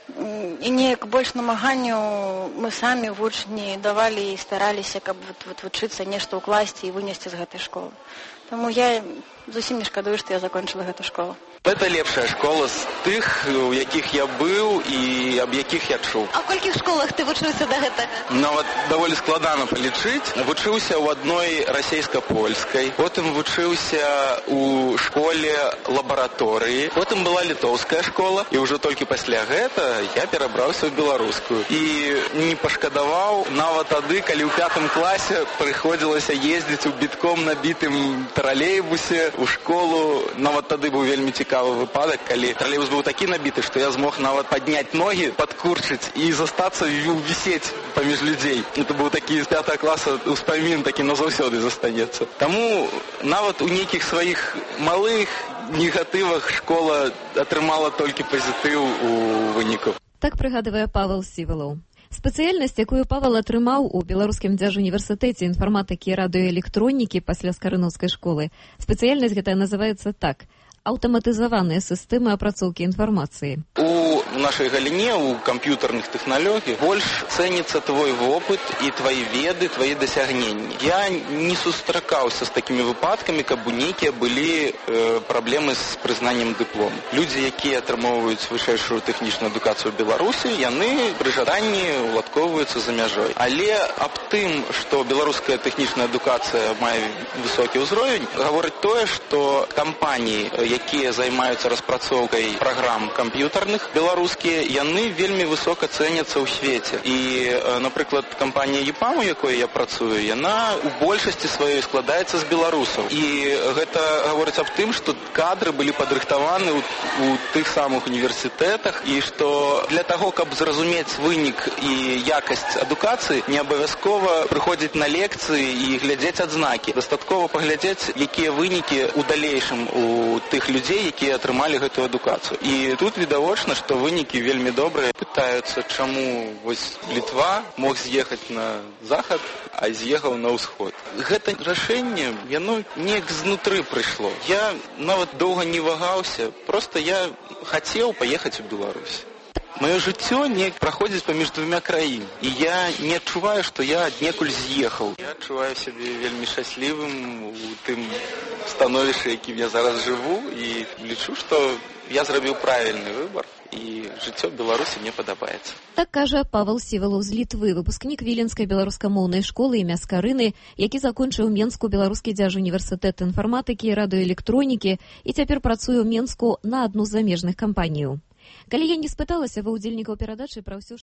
І неяк больш намаганню мы самі вучні давалі і стараліся, каб вучыцца нешта ўкласці і вынесці з гэтай школы. Таму я зусім не шкадую, што я закончыла гэту школу. Это лепшая школа з тых, у якіх я быў і аб якіх я чуў. А ў колькіх школах ты вучыўся да гэтага? Даволі складана палічыць. Вучыўся ў адной расійска-польскай, потым вучыўся ў школе лабараторыі, потым была літоўская школа, і ўжо толькі пасля гэта я перабраўся ў беларускую. І не пашкадаваў нават тады, калі ў 5 класе прыходзілася ездзіць у бітком набітым тралейбусе ў школу. Нават тады быў вельмі цікавы выпадак, калі тралейбус быў такі набіты, што я змог нават падняць ногі, падкурчыць і застацца вісець паміж людзей. Это быў такі з 5 класа ўспамін, такі назаўсёды застанецца. Таму нават у нейкіх сваіх малых негатывах школа атрымала толькі пазітыў у выніку. Так прыгадвае Павел Сівалаў. Спецыяльнасць, якую Павел атрымаў у Беларускім дзяржуніверсітэце інфарматыкі і радыёэлектронікі пасля Скарынаўскай школы, спецыяльнасць гэтая называецца так – аўтаматызаваныя сістэмы апрацоўкі інфармацыі. У нашай галіне, у камп'ютарных тэхналогій, больш цэніцца твой вопыт і твои веды, твои дасягненні. Я не сустракаўся з такімі выпадкамі, каб у нейкія былі праблемы з прызнаннем дыплому. Людзі, якія атрымоўваюць вышэйшую тэхнічную адукацыю ў Беларусі, яны пры жаданні уладкоўваюцца за мяжой. Але аб тым, што беларуская тэхнічная адукацыя мае высокі ўзровень, гаворыць тое, што кампаніі, якія займаюцца распрацоўкай праграм камп'ютарных беларускія, яны вельмі высока цэняцца ў свеце. І, напрыклад, кампанія EPAM, у якой я працую, яна у большасці сваёй складаецца з беларусаў. І гэта гаворыць аб тым, што кадры былі падрыхтаваны у тых самых універсітэтах, і што для таго, каб зразумець вынік і якасць адукацыі, не абавязкова прыходзіць на лекцыі і глядзець адзнакі. Дастаткова паглядзець, якія вынікі у далейшым у тых людзей, якія атрымалі гэтую адукацыю. І тут відавочна, што вынікі вельмі добрыя. Пытаюцца, чаму вось Літва мог з'ехаць на захад, а з'ехаў на ўсход. Гэта рашэнне, яно неяк знутры прыйшло. Я нават доўга не вагаўся, проста я хацеў паехаць у Беларусь. Маё жыццё неяк праходзіць паміж двумя краінамі. І я не адчуваю, што я аднекуль з'ехаў. Я адчуваю сябе вельмі шчаслівым у тым становішчы, якім я зараз жыву, і лічу, што я зрабіў правільны выбар, і жыццё Беларусі мне падабаецца. Так кажа Павел Сівалаў з Літвы, выпускнік Віленскай беларускамоўнай школы імя Скарыны, які закончыў у Менску беларускі дзяржуніверсітэт інфарматыкі і радыёэлектронікі і цяпер працуе ў Менску на адну з замежных кампаній. Калі я не спыталася ва ўдзельнікаў перадачы пра ўсё,